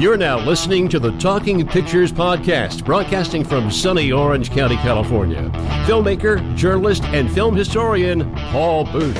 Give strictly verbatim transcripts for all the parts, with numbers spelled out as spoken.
You're now listening to the Talking Pictures podcast, broadcasting from sunny Orange County, California. Filmmaker, journalist, and film historian Paul Booth.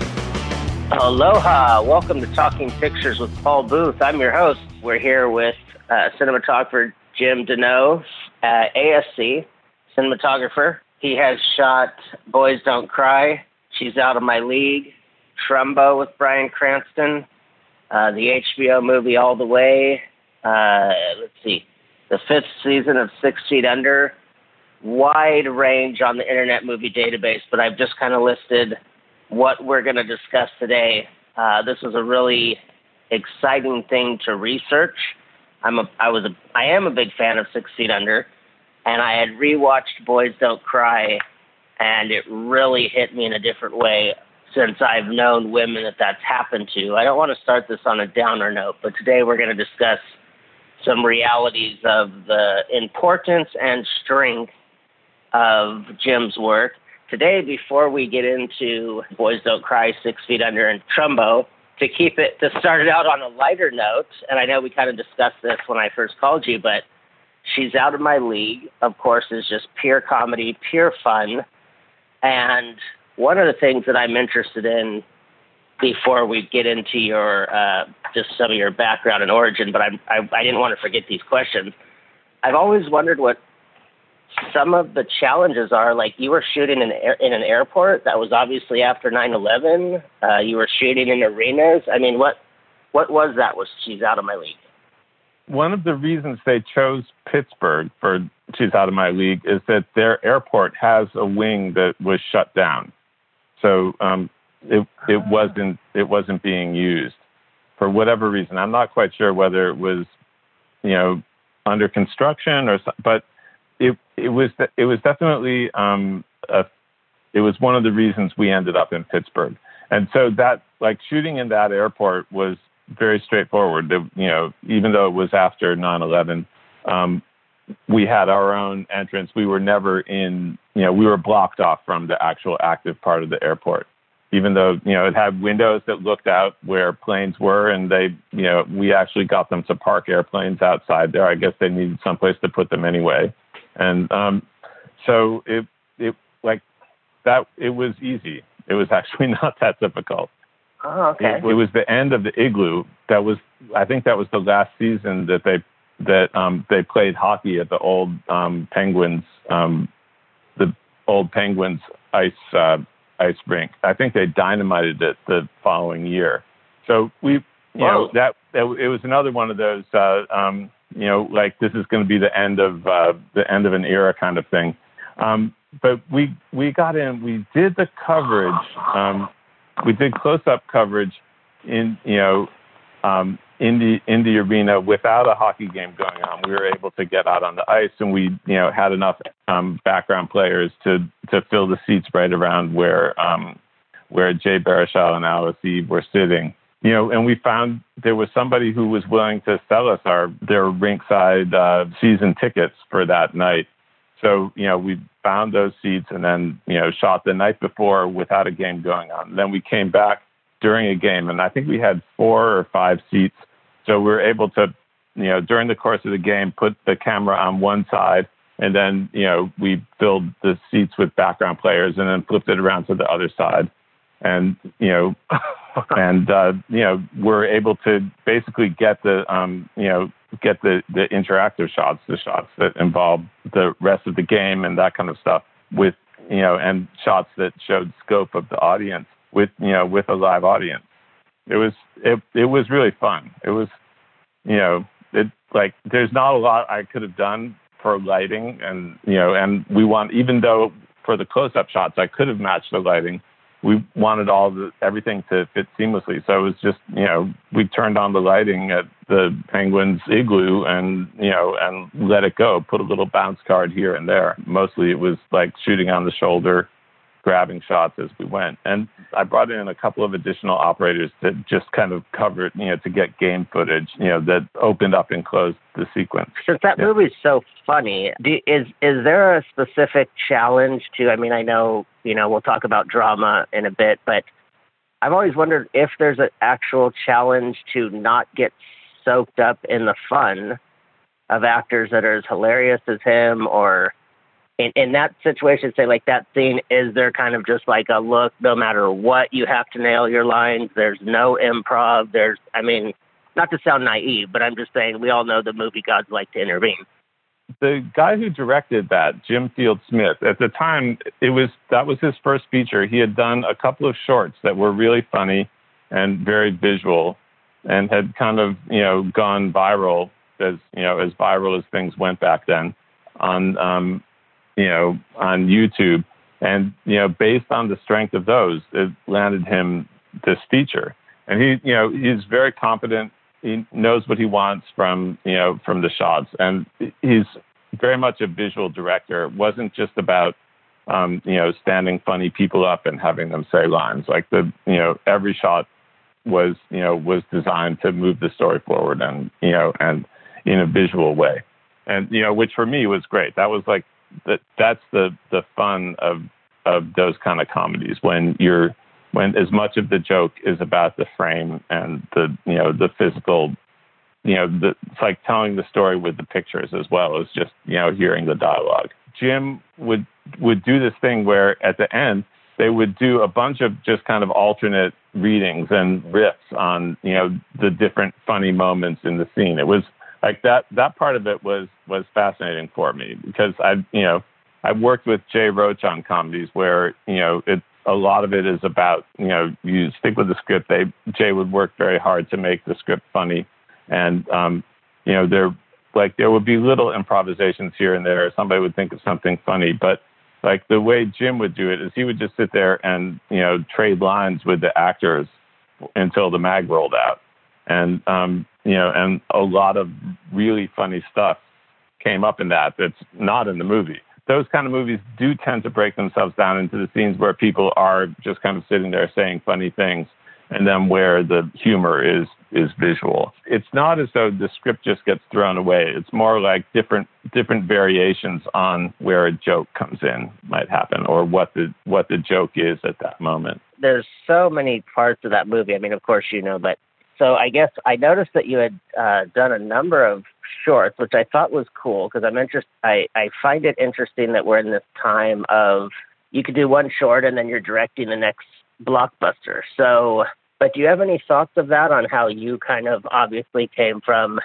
Aloha. Welcome to Talking Pictures with Paul Booth. I'm your host. We're here with uh, cinematographer Jim Deneau, uh, A S C cinematographer. He has shot Boys Don't Cry, She's Out of My League, Trumbo with Bryan Cranston, uh, the H B O movie All the Way, uh, let's see, the fifth season of Six Feet Under, wide range on the Internet Movie Database, but I've just kind of listed what we're going to discuss today. Uh, this was a really exciting thing to research. I'm a, I was a, I am a big fan of Six Feet Under, and I had rewatched Boys Don't Cry, and it really hit me in a different way since I've known women that that's happened to. I don't want to start this on a downer note, but today we're going to discuss some realities of the importance and strength of Jim's work. Today, before we get into Boys Don't Cry, Six Feet Under, and Trumbo, to keep it, to start it out on a lighter note, and I know we kind of discussed this when I first called you, but She's Out of My League, of course, is just pure comedy, pure fun. And one of the things that I'm interested in before we get into your, uh, just some of your background and origin, but I, I, I didn't want to forget these questions. I've always wondered what some of the challenges are. Like, you were shooting in, in an airport. That was obviously after nine eleven. Uh, you were shooting in arenas. I mean, what what was that was She's Out of My League? One of the reasons they chose Pittsburgh for She's Out of My League is that their airport has a wing that was shut down. So um, it it wasn't it wasn't being used for whatever reason. I'm not quite sure whether it was, you know, under construction or, but it it was it was definitely um, a, it was one of the reasons we ended up in Pittsburgh. And so that, like, shooting in that airport was very straightforward. It, you know, even though it was after nine eleven, um, we had our own entrance. We were never in, you know, we were blocked off from the actual active part of the airport, even though, you know, it had windows that looked out where planes were, and they, you know, we actually got them to park airplanes outside there. I guess they needed someplace to put them anyway. And um, so it, it like that, it was easy. It was actually not that difficult. Oh, okay. It, it was the end of the Igloo. That was, I think that was the last season that they, that um, they played hockey at the old um, Penguins, um, the old Penguins ice uh, ice rink. I think they dynamited it the following year. So we, you Whoa. know, that, that it was another one of those, uh, um, you know, like, this is going to be the end of uh, the end of an era kind of thing. Um, but we we got in, we did the coverage. Um, we did close-up coverage in, you know, um, in the in the arena without a hockey game going on. We were able to get out on the ice, and we, you know, had enough um, background players to to fill the seats right around where um, where Jay Baruchel and Alice Eve were sitting. You know, and we found there was somebody who was willing to sell us our their rinkside uh, season tickets for that night. So, you know, we found those seats and then, you know, shot the night before without a game going on. Then we came back during a game, and I think we had four or five seats. So we were able to, you know, during the course of the game, put the camera on one side, and then, you know, we filled the seats with background players and then flipped it around to the other side. And, you know, and, uh, you know, we're able to basically get the, um, you know, get the, the interactive shots, the shots that involve the rest of the game and that kind of stuff with, you know, and shots that showed scope of the audience with, you know, with a live audience. It was, it, it was really fun. It was, you know, it like, there's not a lot I could have done for lighting, and, you know, and we want, even though for the close-up shots, I could have matched the lighting, we wanted all the, everything to fit seamlessly. So it was just, you know, we turned on the lighting at the Penguins Igloo and, you know, and let it go, put a little bounce card here and there. Mostly it was like shooting on the shoulder, grabbing shots as we went. And I brought in a couple of additional operators to just kind of cover it, you know, to get game footage, you know, that opened up and closed the sequence. Since that yeah. movie's so funny, do, is is there a specific challenge to, I mean, I know, you know, we'll talk about drama in a bit, but I've always wondered if there's an actual challenge to not get soaked up in the fun of actors that are as hilarious as him, or in, in that situation, say like that scene, is there kind of just like a look, no matter what, you have to nail your lines? There's no improv. There's, I mean, not to sound naive, but I'm just saying we all know the movie gods like to intervene. The guy who directed that, Jim Field Smith, at the time, it was that was his first feature. He had done a couple of shorts that were really funny and very visual, and had kind of, you know, gone viral as, you know, as viral as things went back then on, um, you know, on YouTube. And, you know, based on the strength of those, it landed him this feature. And he, you know, he's very confident. He knows what he wants from, you know, from the shots. And he's very much a visual director. It wasn't just about, um, you know, standing funny people up and having them say lines. Like the, you know, every shot was, you know, was designed to move the story forward and, you know, and in a visual way. And, you know, which for me was great. That was like, that that's the, the fun of, of those kind of comedies, when you're, when as much of the joke is about the frame and the, you know, the physical, you know, the, it's like telling the story with the pictures as well as just, you know, hearing the dialogue. Jim would, would do this thing where at the end, they would do a bunch of just kind of alternate readings and riffs on, you know, the different funny moments in the scene. It was like that, that part of it was, was fascinating for me, because I, you know, I've worked with Jay Roach on comedies where, you know, it, a lot of it is about, you know, you stick with the script. They, Jay would work very hard to make the script funny. And, um, you know, there, like, there would be little improvisations here and there. Somebody would think of something funny, but like the way Jim would do it is he would just sit there and, you know, trade lines with the actors until the mag rolled out. And, um, you know, and a lot of really funny stuff came up in that that's not in the movie. Those kind of movies do tend to break themselves down into the scenes where people are just kind of sitting there saying funny things, and then where the humor is is visual. It's not as though the script just gets thrown away. It's more like different different variations on where a joke comes in might happen, or what the what the joke is at that moment. There's so many parts of that movie. I mean, of course, you know, but so I guess I noticed that you had uh, done a number of shorts, which I thought was cool, because I'm interested. I, I find it interesting that we're in this time of you could do one short and then you're directing the next blockbuster. So, but do you have any thoughts of that, on how you kind of obviously came from,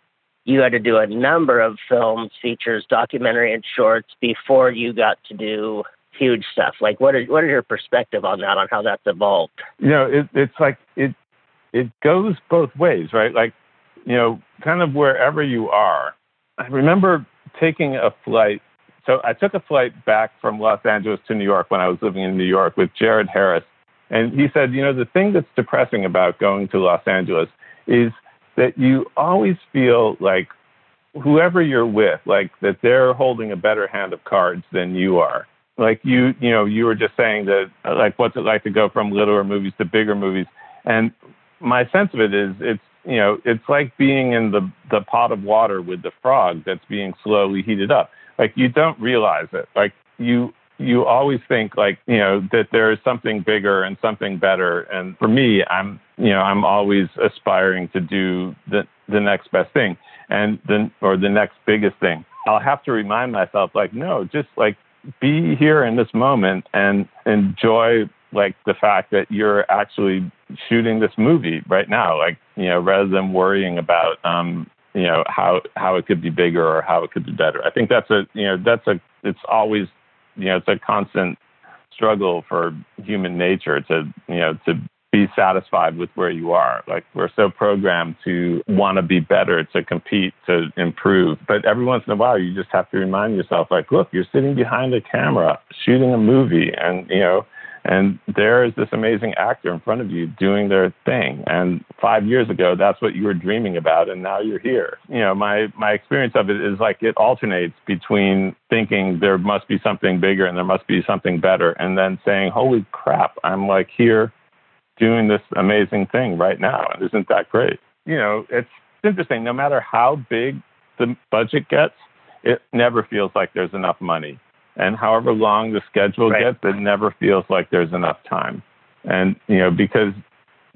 you had to do a number of films, features, documentary, and shorts before you got to do huge stuff? Like, what is, what is your perspective on that, on how that's evolved? You know, it, it's like, it, it goes both ways, right? Like, you know, kind of wherever you are. I remember taking a flight. So I took a flight back from Los Angeles to New York when I was living in New York with Jared Harris. And he said, you know, the thing that's depressing about going to Los Angeles is that you always feel like whoever you're with, like that they're holding a better hand of cards than you are. Like you, you know, you were just saying that, like, what's it like to go from littler movies to bigger movies? And my sense of it is it's, you know, it's like being in the, the pot of water with the frog that's being slowly heated up. Like, you don't realize it. Like, you you always think, like, you know, that there is something bigger and something better. And for me, I'm, you know, I'm always aspiring to do the the next best thing, and then or the next biggest thing. I'll have to remind myself, like, no, just like be here in this moment and enjoy, like, the fact that you're actually shooting this movie right now, like, you know, rather than worrying about, um, you know, how, how it could be bigger or how it could be better. I think that's a, you know, that's a, it's always, you know, it's a constant struggle for human nature to, you know, to be satisfied with where you are. Like, we're so programmed to want to be better, to compete, to improve. But every once in a while, you just have to remind yourself, like, look, you're sitting behind a camera shooting a movie, and, you know, and there is this amazing actor in front of you doing their thing. And five years ago, that's what you were dreaming about, and now you're here. You know, my, my experience of it is like it alternates between thinking there must be something bigger and there must be something better, and then saying, holy crap, I'm like here doing this amazing thing right now. And isn't that great? You know, it's interesting. No matter how big the budget gets, it never feels like there's enough money. And however long the schedule right. gets, it never feels like there's enough time. And, you know, because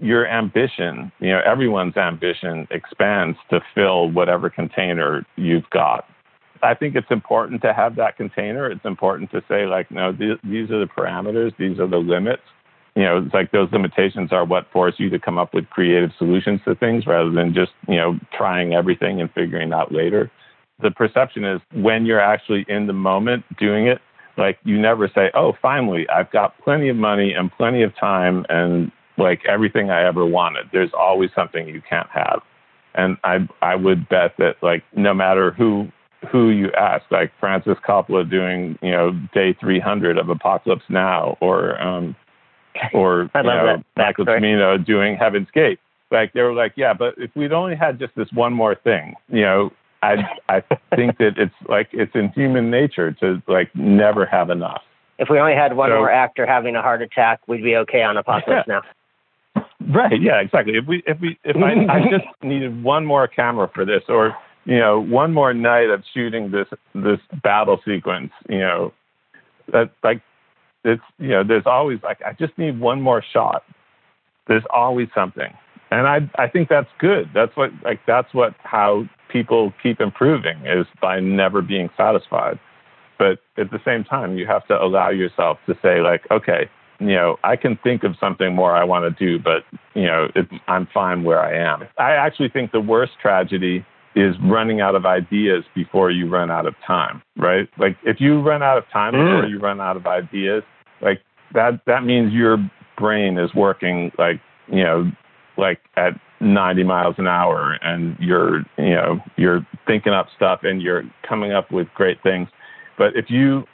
your ambition, you know, everyone's ambition expands to fill whatever container you've got. I think it's important to have that container. It's important to say, like, no, th- these are the parameters. These are the limits. You know, it's like those limitations are what force you to come up with creative solutions to things rather than just, you know, trying everything and figuring out later. The perception is when you're actually in the moment doing it, like you never say, oh, finally, I've got plenty of money and plenty of time and like everything I ever wanted. There's always something you can't have. And I I would bet that like no matter who who you ask, like Francis Coppola doing, you know, day three hundred of Apocalypse Now, or um, or I you love know, that Michael backstory. Cimino doing Heaven's Gate. Like they were like, yeah, but if we'd only had just this one more thing, you know, I I think that it's like it's in human nature to like never have enough. If we only had one So- more actor having a heart attack, we'd be okay on Apocalypse Now. Right. Yeah. Exactly. If we, if we, if I, I just needed one more camera for this, or you know, one more night of shooting this this battle sequence, you know, that like it's you know, there's always like I just need one more shot. There's always something, and I I think that's good. That's what like that's what how people keep improving is by never being satisfied. But at the same time, you have to allow yourself to say like, okay, you know, I can think of something more I want to do, but, you know, it, I'm fine where I am. I actually think the worst tragedy is running out of ideas before you run out of time, right? Like if you run out of time Mm. before you run out of ideas, like that, that means your brain is working like, you know, like at ninety miles an hour and you're, you know, you're thinking up stuff and you're coming up with great things. But if you,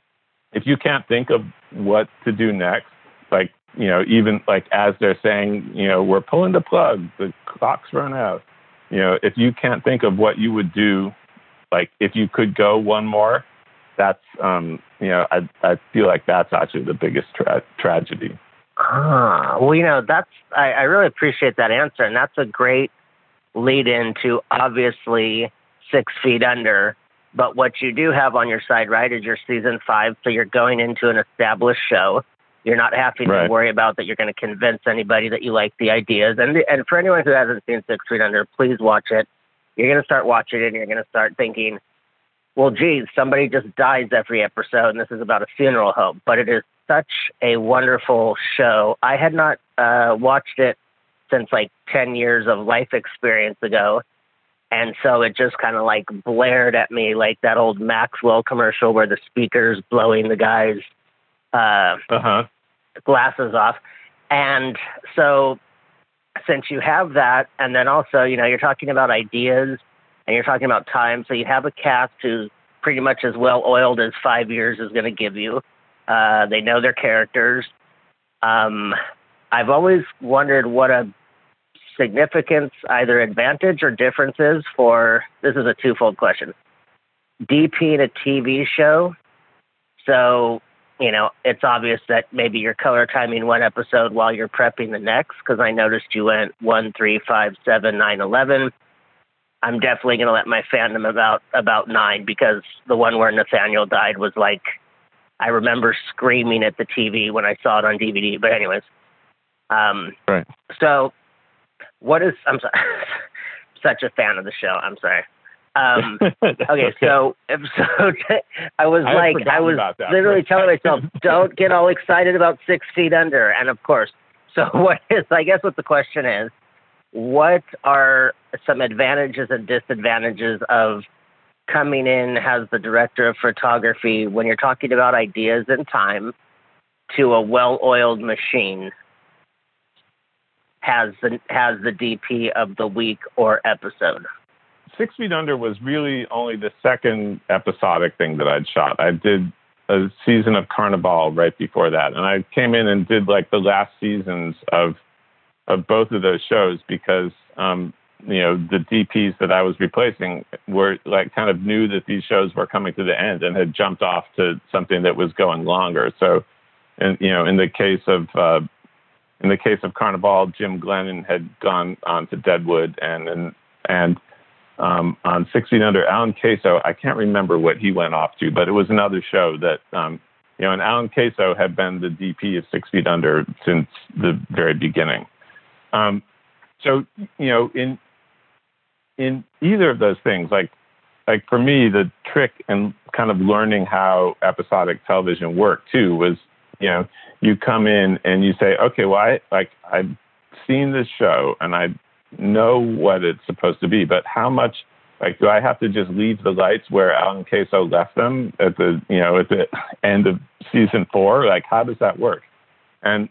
if you can't think of what to do next, like, you know, even like as they're saying, you know, we're pulling the plug, the clock's run out. You know, if you can't think of what you would do, like if you could go one more, that's, um, you know, I I feel like that's actually the biggest tra- tragedy. Ah, well, you know, that's I, I really appreciate that answer, and that's a great lead into obviously Six Feet Under. But what you do have on your side, right, is your season five. So you're going into an established show. You're not having Right. to worry about that you're going to convince anybody that you like the ideas. And and for anyone who hasn't seen Six Feet Under, please watch it. You're going to start watching it and you're going to start thinking, well, geez, somebody just dies every episode and this is about a funeral home. But it is such a wonderful show. I had not uh, watched it since like ten years of life experience ago. And so it just kind of like blared at me like that old Maxwell commercial where the speaker's blowing the guy's uh, Uh-huh. glasses off. And so since you have that, and then also, you know, you're talking about ideas and you're talking about time. So you have a cast who's pretty much as well oiled as five years is going to give you. Uh, they know their characters. Um, I've always wondered what a significance, either advantage or differences for, this is a twofold question, D P in a T V show. So, you know, it's obvious that maybe you're color timing one episode while you're prepping the next, because I noticed you went one, three, five, seven, nine, eleven. I'm definitely going to let my fandom about, about nine, because the one where Nathaniel died was like, I remember screaming at the T V when I saw it on D V D. But anyways, um, Right. so what is, I'm sorry, such a fan of the show. I'm sorry. Um, okay, so, so I was I had like, I forgotten was about that. literally telling myself, don't get all excited about Six Feet Under. And of course, so what is, I guess what the question is, what are some advantages and disadvantages of coming in as the director of photography when you're talking about ideas and time to a well-oiled machine has the, has the D P of the week or episode? Six Feet Under was really only the second episodic thing that I'd shot. I did a season of Carnival right before that, and I came in and did like the last seasons of of both of those shows because um, you know the D Ps that I was replacing were like kind of knew that these shows were coming to the end and had jumped off to something that was going longer. So, and you know, in the case of uh, in the case of Carnival, Jim Glennon had gone on to Deadwood, and and and Um, on Six Feet Under, Alan Queso, I can't remember what he went off to, but it was another show that, um, you know, and Alan Queso had been the D P of Six Feet Under since the very beginning. Um, so, you know, in in either of those things, like like for me, the trick in kind of learning how episodic television worked too was, you know, you come in and you say, okay, well, I like I've seen this show and I know what it's supposed to be, but how much, like, do I have to just leave the lights where Alan Queso left them at the, you know, at the end of season four? Like, how does that work? And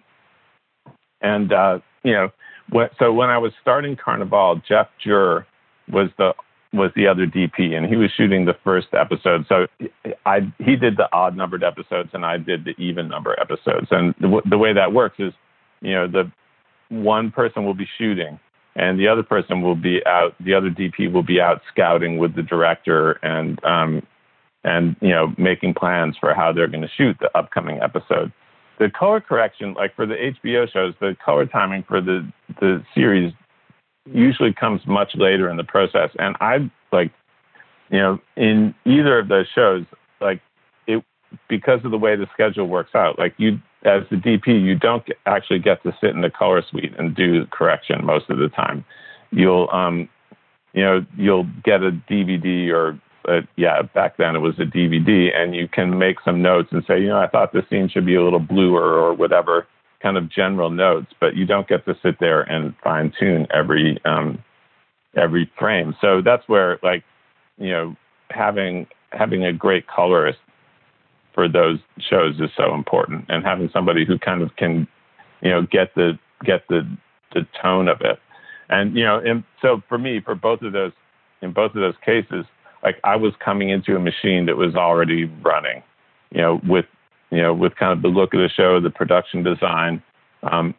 and uh, you know, what, so when I was starting Carnival, Jeff Jur was the was the other D P, and he was shooting the first episode. So I he did the odd numbered episodes, and I did the even number episodes. And the, the way that works is, you know, the one person will be shooting, and the other person will be out. The other D P will be out scouting with the director, and um, and you know, making plans for how they're going to shoot the upcoming episode. The color correction, like for the H B O shows, the color timing for the the series usually comes much later in the process. And I like, you know, in either of those shows, like it, because of the way the schedule works out, like you, as the D P, you don't actually get to sit in the color suite and do correction most of the time. You'll, um, you know, you'll get a D V D or, uh, yeah, back then it was a D V D, and you can make some notes and say, you know, I thought this scene should be a little bluer or whatever, kind of general notes, but you don't get to sit there and fine tune every um, every frame. So that's where, like, you know, having having a great colorist for those shows is so important, and having somebody who kind of can, you know, get the get the the tone of it. And you know, and so for me, for both of those, in both of those cases, like I was coming into a machine that was already running, you know, with you know, with kind of the look of the show, the production design. Um,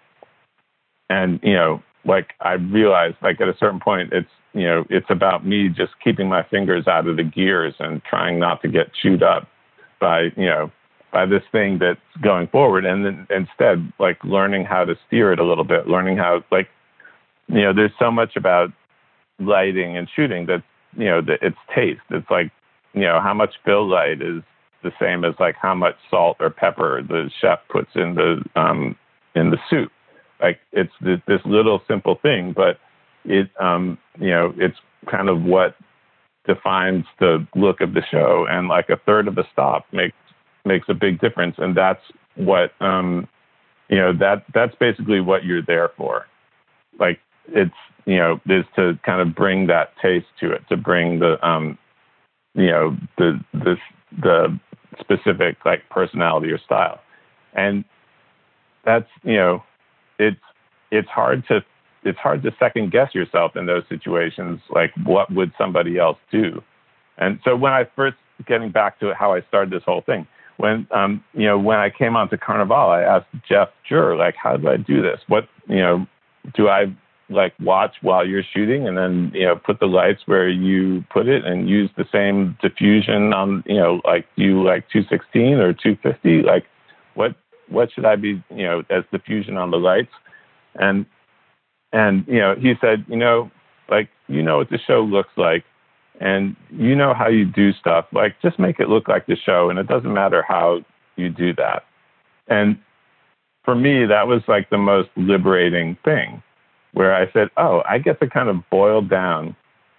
and, you know, like I realized, like at a certain point, it's, you know, it's about me just keeping my fingers out of the gears and trying not to get chewed up by, you know, by this thing that's going forward. And then instead, like learning how to steer it a little bit, learning how, like, you know, there's so much about lighting and shooting that, you know, that it's taste. It's like, you know, how much fill light is the same as like how much salt or pepper the chef puts in the um, in the soup. Like it's this, this little simple thing, but it um, you know, it's kind of what defines the look of the show. And like a third of a stop makes makes a big difference. And that's what um, you know, that that's basically what you're there for. Like it's, you know, is to kind of bring that taste to it, to bring the um, you know, the the the specific like personality or style. And that's, you know, it's it's hard to it's hard to second guess yourself in those situations. Like, what would somebody else do? And so when I first, getting back to how I started this whole thing, when um you know, when I came onto Carnival, I asked Jeff Jur, like, how do I do this? What, you know, do I like watch while you're shooting and then, you know, put the lights where you put it and use the same diffusion on, you know, like you like two sixteen or two fifty? Like what, what should I be, you know, as diffusion on the lights? And, and, you know, he said, you know, like, you know what the show looks like and you know how you do stuff, like just make it look like the show. And it doesn't matter how you do that. And for me, that was like the most liberating thing, where I said, oh, I get to kind of boil down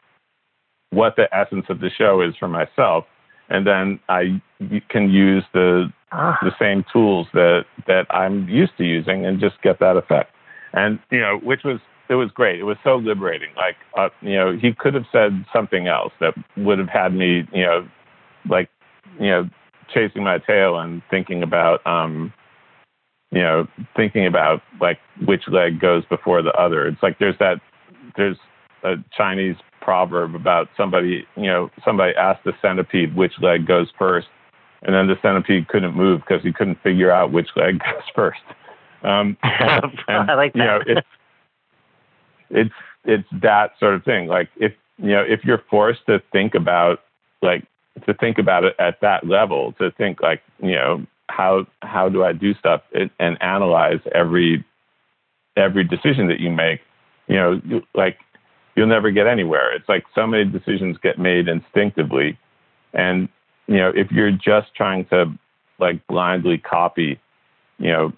what the essence of the show is for myself. And then I can use the ah. the same tools that, that I'm used to using and just get that effect. And, you know, which was, it was great. It was so liberating. Like, uh, you know, he could have said something else that would have had me, you know, like, you know, chasing my tail and thinking about, um, you know, thinking about like which leg goes before the other. It's like there's that, there's a Chinese proverb about somebody, you know, somebody asked the centipede which leg goes first, and then the centipede couldn't move because he couldn't figure out which leg goes first. Um, and, I like that. You know, it's it's it's that sort of thing. Like if you know, if you're forced to think about like to think about it at that level, to think like, you know, how how do I do stuff and analyze every every decision that you make, you know, like you'll never get anywhere. It's like so many decisions get made instinctively, and you know, if you're just trying to like blindly copy, you know,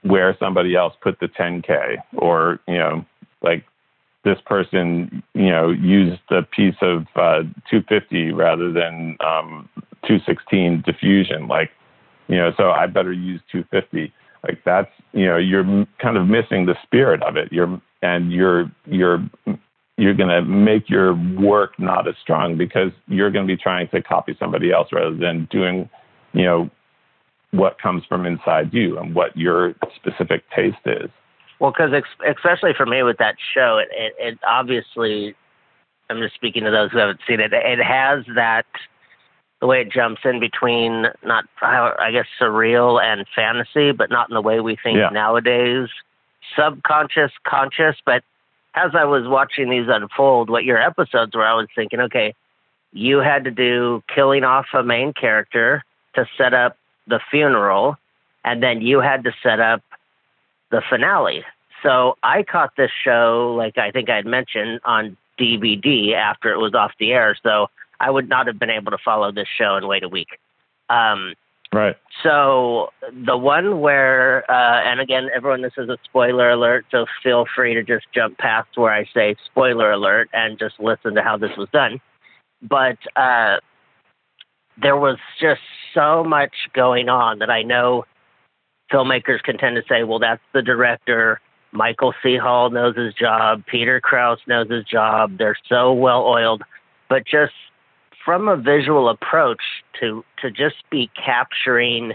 where somebody else put the ten K, or, you know, like this person, you know, used a piece of uh, two fifty rather than um, two sixteen diffusion. Like, you know, so I better use two fifty. Like that's, you know, you're kind of missing the spirit of it. You're, and you're, you're, you're going to make your work not as strong because you're going to be trying to copy somebody else rather than doing, you know, what comes from inside you and what your specific taste is. Well, because ex- especially for me with that show, it, it, it obviously, I'm just speaking to those who haven't seen it, it has that, the way it jumps in between, not, I guess, surreal and fantasy, but not in the way we think yeah. nowadays. Subconscious, conscious. But as I was watching these unfold, what your episodes were, I was thinking, okay, you had to do killing off a main character to set up the funeral, and then you had to set up the finale. So I caught this show, like I think I had mentioned, on D V D after it was off the air. So I would not have been able to follow this show and wait a week. Um, right. So the one where, uh, and again, everyone, this is a spoiler alert, so feel free to just jump past where I say spoiler alert and just listen to how this was done. But uh, there was just so much going on that I know filmmakers can tend to say, well, that's the director. Michael C. Hall knows his job. Peter Krause knows his job. They're so well oiled. But just from a visual approach to, to just be capturing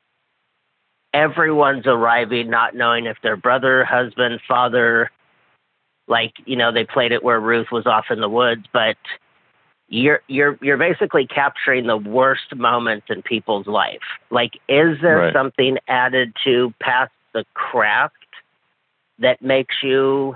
everyone's arriving, not knowing if they're brother, husband, father, like, you know, they played it where Ruth was off in the woods, but you're, you're, you're basically capturing the worst moments in people's life. Like, is there right. something added to past the craft that makes you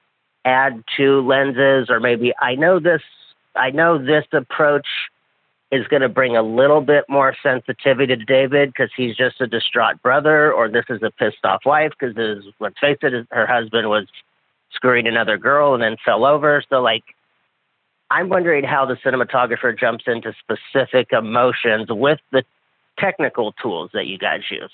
add two lenses? Or maybe I know this, I know this approach is going to bring a little bit more sensitivity to David because he's just a distraught brother, or this is a pissed off wife because, let's face it, her husband was screwing another girl and then fell over. So, like, I'm wondering how the cinematographer jumps into specific emotions with the technical tools that you guys use.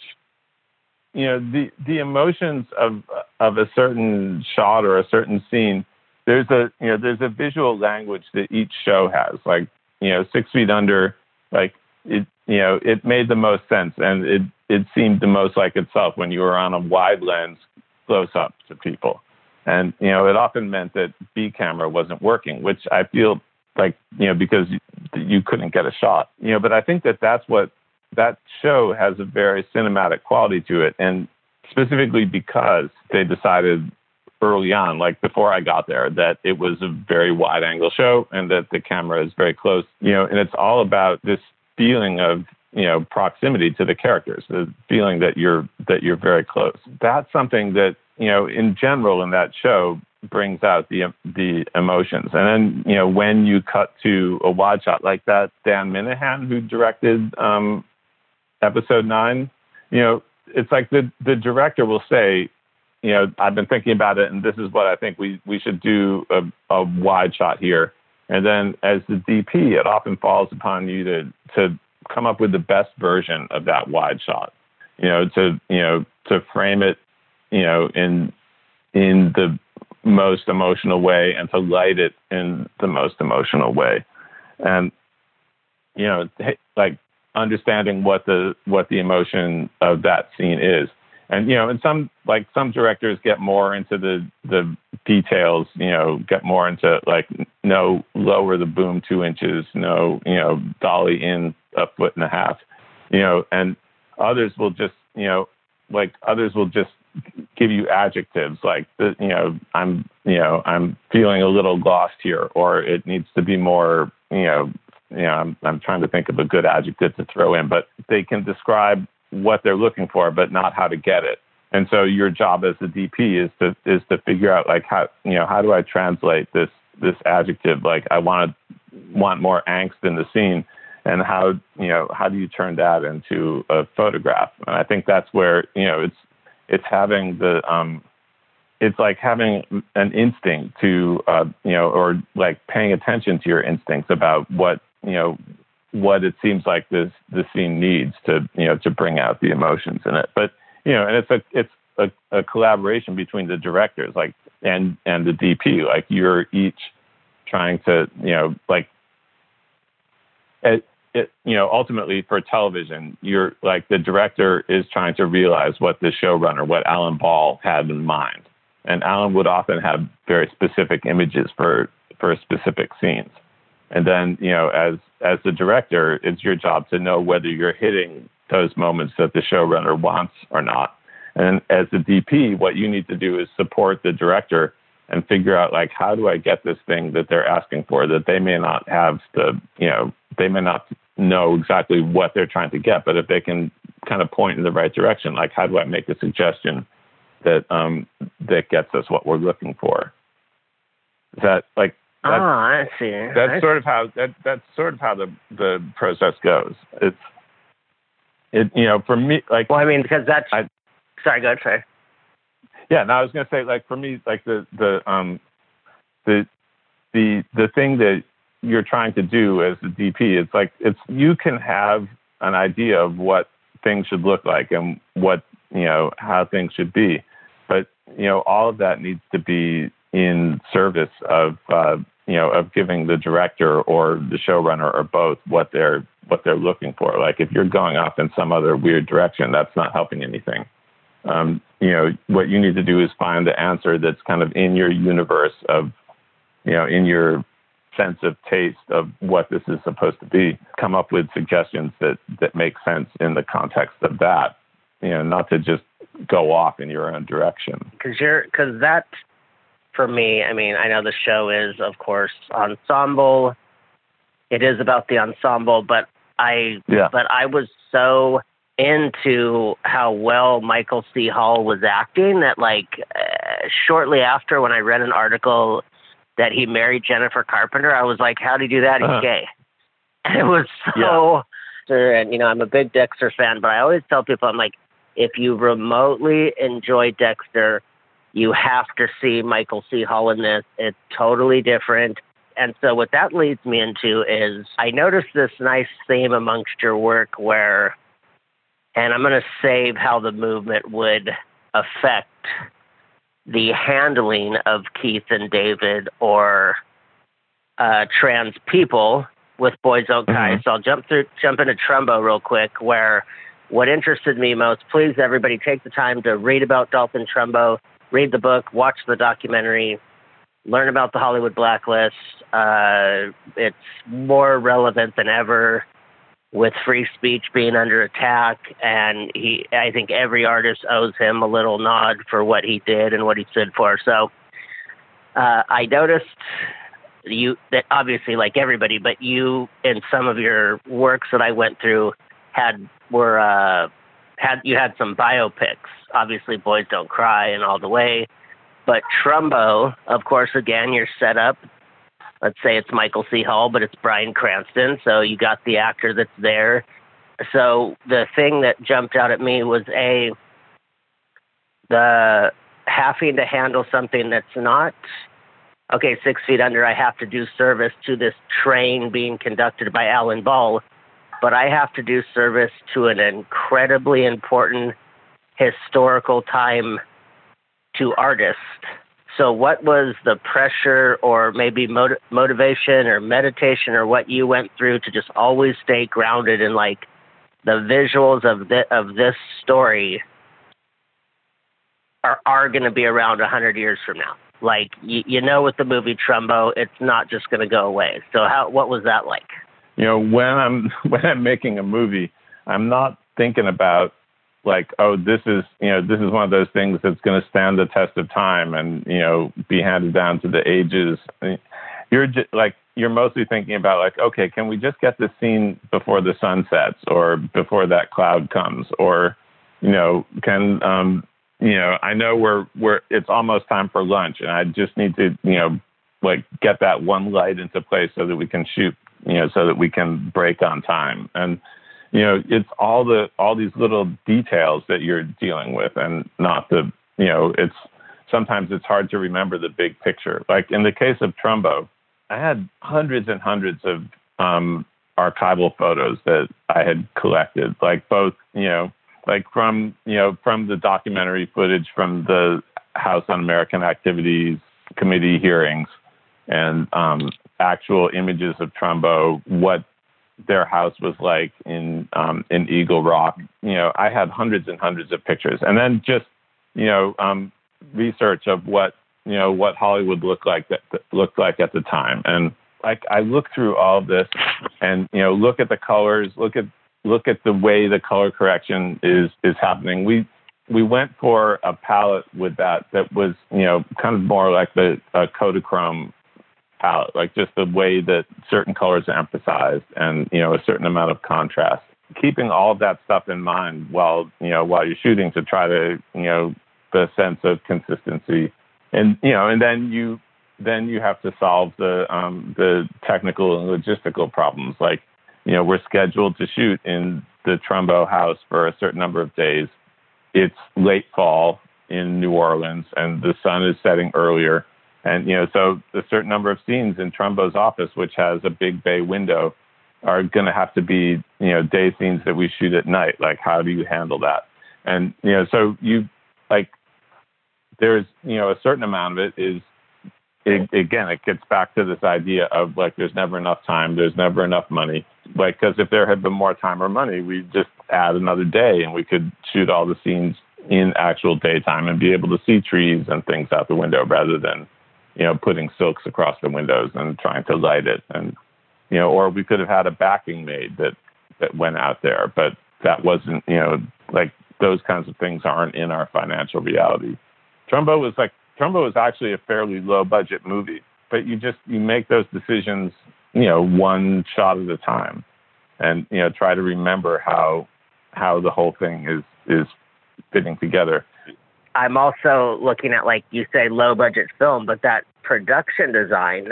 You know, the, the emotions of of a certain shot or a certain scene, there's a, you know, there's a visual language that each show has. Like, you know, Six Feet Under, like, it, you know, it made the most sense, and it, it seemed the most like itself when you were on a wide lens close up to people. And, you know, it often meant that B camera wasn't working, which I feel like, you know, because you, you couldn't get a shot, you know, but I think that that's what, that show has a very cinematic quality to it. And specifically because they decided early on, like before I got there, that it was a very wide angle show and that the camera is very close, you know, and it's all about this feeling of, you know, proximity to the characters, the feeling that you're, that you're very close. That's something that, you know, in general in that show brings out the, the emotions. And then, you know, when you cut to a wide shot like that, Dan Minahan, who directed um, episode nine, you know, it's like the, the director will say, you know, I've been thinking about it, and this is what I think we, we should do a, a wide shot here. And then as the D P, it often falls upon you to, to come up with the best version of that wide shot, you know, to, you know, to frame it, you know, in, in the most emotional way and to light it in the most emotional way. And, you know, like understanding what the, what the emotion of that scene is. And, you know, and some, like some directors get more into the, the details, you know, get more into like, no, lower the boom two inches, no, you know, dolly in a foot and a half, you know, and others will just, you know, like others will just give you adjectives like, the, you know, I'm, you know, I'm feeling a little lost here, or it needs to be more, you know, you know, I'm, I'm trying to think of a good adjective to throw in, but they can describe what they're looking for, but not how to get it. And so your job as a D P is to, is to figure out like how, you know, how do I translate this, this adjective? Like I want to want more angst in the scene, and how, you know, how do you turn that into a photograph? And I think that's where, you know, it's, it's having the, um, it's like having an instinct to, uh, you know, or like paying attention to your instincts about what, you know, what it seems like this, the scene needs to, you know, to bring out the emotions in it. But you know, and it's a it's a, a collaboration between the directors, like and and the D P. Like you're each trying to, you know, like it, it you know, ultimately for television, you're like the director is trying to realize what the showrunner, what Alan Ball had in mind, and Alan would often have very specific images for for specific scenes. And then, you know, as as the director, it's your job to know whether you're hitting those moments that the showrunner wants or not. And as the D P, what you need to do is support the director and figure out, like, how do I get this thing that they're asking for, that they may not have the, you know, they may not know exactly what they're trying to get, but if they can kind of point in the right direction, like, how do I make a suggestion that um, that gets us what we're looking for? Is that like, That's, oh, I see. That's I sort of how that that's sort of how the, the process goes. It's it you know for me like well, I mean because that's I, sorry, go ahead, sorry. Yeah, no, I was going to say like for me like the the um the the the thing that you're trying to do as a D P, it's like it's you can have an idea of what things should look like and what you know how things should be, but you know all of that needs to be in service of uh, you know of giving the director or the showrunner or both what they're what they're looking for. Like if you're going off in some other weird direction, that's not helping anything. Um, you know what you need to do is find the answer that's kind of in your universe of you know in your sense of taste of what this is supposed to be. Come up with suggestions that that make sense in the context of that. You know, not to just go off in your own direction. Because you're because that. For me, I mean, I know the show is, of course, ensemble. It is about the ensemble, but I, yeah. but I was so into how well Michael C. Hall was acting that, like, uh, shortly after, when I read an article that he married Jennifer Carpenter, I was like, "How'd he do that? He's uh-huh. gay." And it was so. Yeah. And you know, I'm a big Dexter fan, but I always tell people, I'm like, if you remotely enjoy Dexter, you have to see Michael C. Hall in this. It's totally different. And so what that leads me into is I noticed this nice theme amongst your work where, and I'm going to save how the movement would affect the handling of Keith and David or uh, trans people with Boys Don't Cry. Mm-hmm. So I'll jump through, jump into Trumbo real quick, where what interested me most, please everybody take the time to read about Dalton Trumbo, read the book, watch the documentary, learn about the Hollywood Blacklist. Uh, it's more relevant than ever with free speech being under attack. And he, I think every artist owes him a little nod for what he did and what he stood for. So uh, I noticed you that obviously, like everybody, but you in some of your works that I went through had were uh, had you had some biopics. Obviously, Boys Don't Cry and All the Way. But Trumbo, of course, again, you're set up. Let's say it's Michael C. Hall, but it's Bryan Cranston. So you got the actor that's there. So the thing that jumped out at me was, A, the having to handle something that's not, okay, Six Feet Under, I have to do service to this train being conducted by Alan Ball, but I have to do service to an incredibly important historical time to artists. So what was the pressure or maybe motiv- motivation or meditation or what you went through to just always stay grounded in like the visuals of the, of this story are, are going to be around a hundred years from now? Like, you, you know, with the movie Trumbo, it's not just going to go away. So how, what was that like? You know, when I'm, when I'm making a movie, I'm not thinking about like, oh, this is, you know, this is one of those things that's going to stand the test of time and, you know, be handed down to the ages. You're just like, you're mostly thinking about like, okay, can we just get this scene before the sun sets or before that cloud comes? Or, you know, can, um, you know, I know we're, we're, it's almost time for lunch and I just need to, you know, like get that one light into place so that we can shoot, you know, so that we can break on time. And, you know, it's all the all these little details that you're dealing with, and not the, you know, it's sometimes it's hard to remember the big picture. Like in the case of Trumbo, I had hundreds and hundreds of um, archival photos that I had collected, like both, you know, like from, you know, from the documentary footage from the House Un-American Activities Committee hearings and um, actual images of Trumbo, what their house was like in um, in Eagle Rock. You know, I had hundreds and hundreds of pictures, and then just, you know, um, research of what, you know, what Hollywood looked like that, that looked like at the time. And like, I look through all of this and, you know, look at the colors, look at, look at the way the color correction is, is happening. We, we went for a palette with that, that was, you know, kind of more like the uh, Kodachrome palette, like just the way that certain colors are emphasized and, you know, a certain amount of contrast. Keeping all of that stuff in mind while, you know, while you're shooting to try to, you know, the sense of consistency. And, you know, and then you, then you have to solve the, um, the technical and logistical problems. Like, you know, we're scheduled to shoot in the Trumbo house for a certain number of days. It's late fall in New Orleans and the sun is setting earlier. And, you know, so a certain number of scenes in Trumbo's office, which has a big bay window, are going to have to be, you know, day scenes that we shoot at night. Like, how do you handle that? And, you know, so you, like, there's, you know, a certain amount of it is, it, again, it gets back to this idea of, like, there's never enough time, there's never enough money. Like, because if there had been more time or money, we'd just add another day and we could shoot all the scenes in actual daytime and be able to see trees and things out the window rather than, you know, putting silks across the windows and trying to light it. And, you know, or we could have had a backing made that, that went out there, but that wasn't, you know, like, those kinds of things aren't in our financial reality. Trumbo was like, Trumbo was actually a fairly low budget movie, but you just, you make those decisions, you know, one shot at a time and, you know, try to remember how, how the whole thing is, is fitting together. I'm also looking at, like you say, low budget film, but that production design,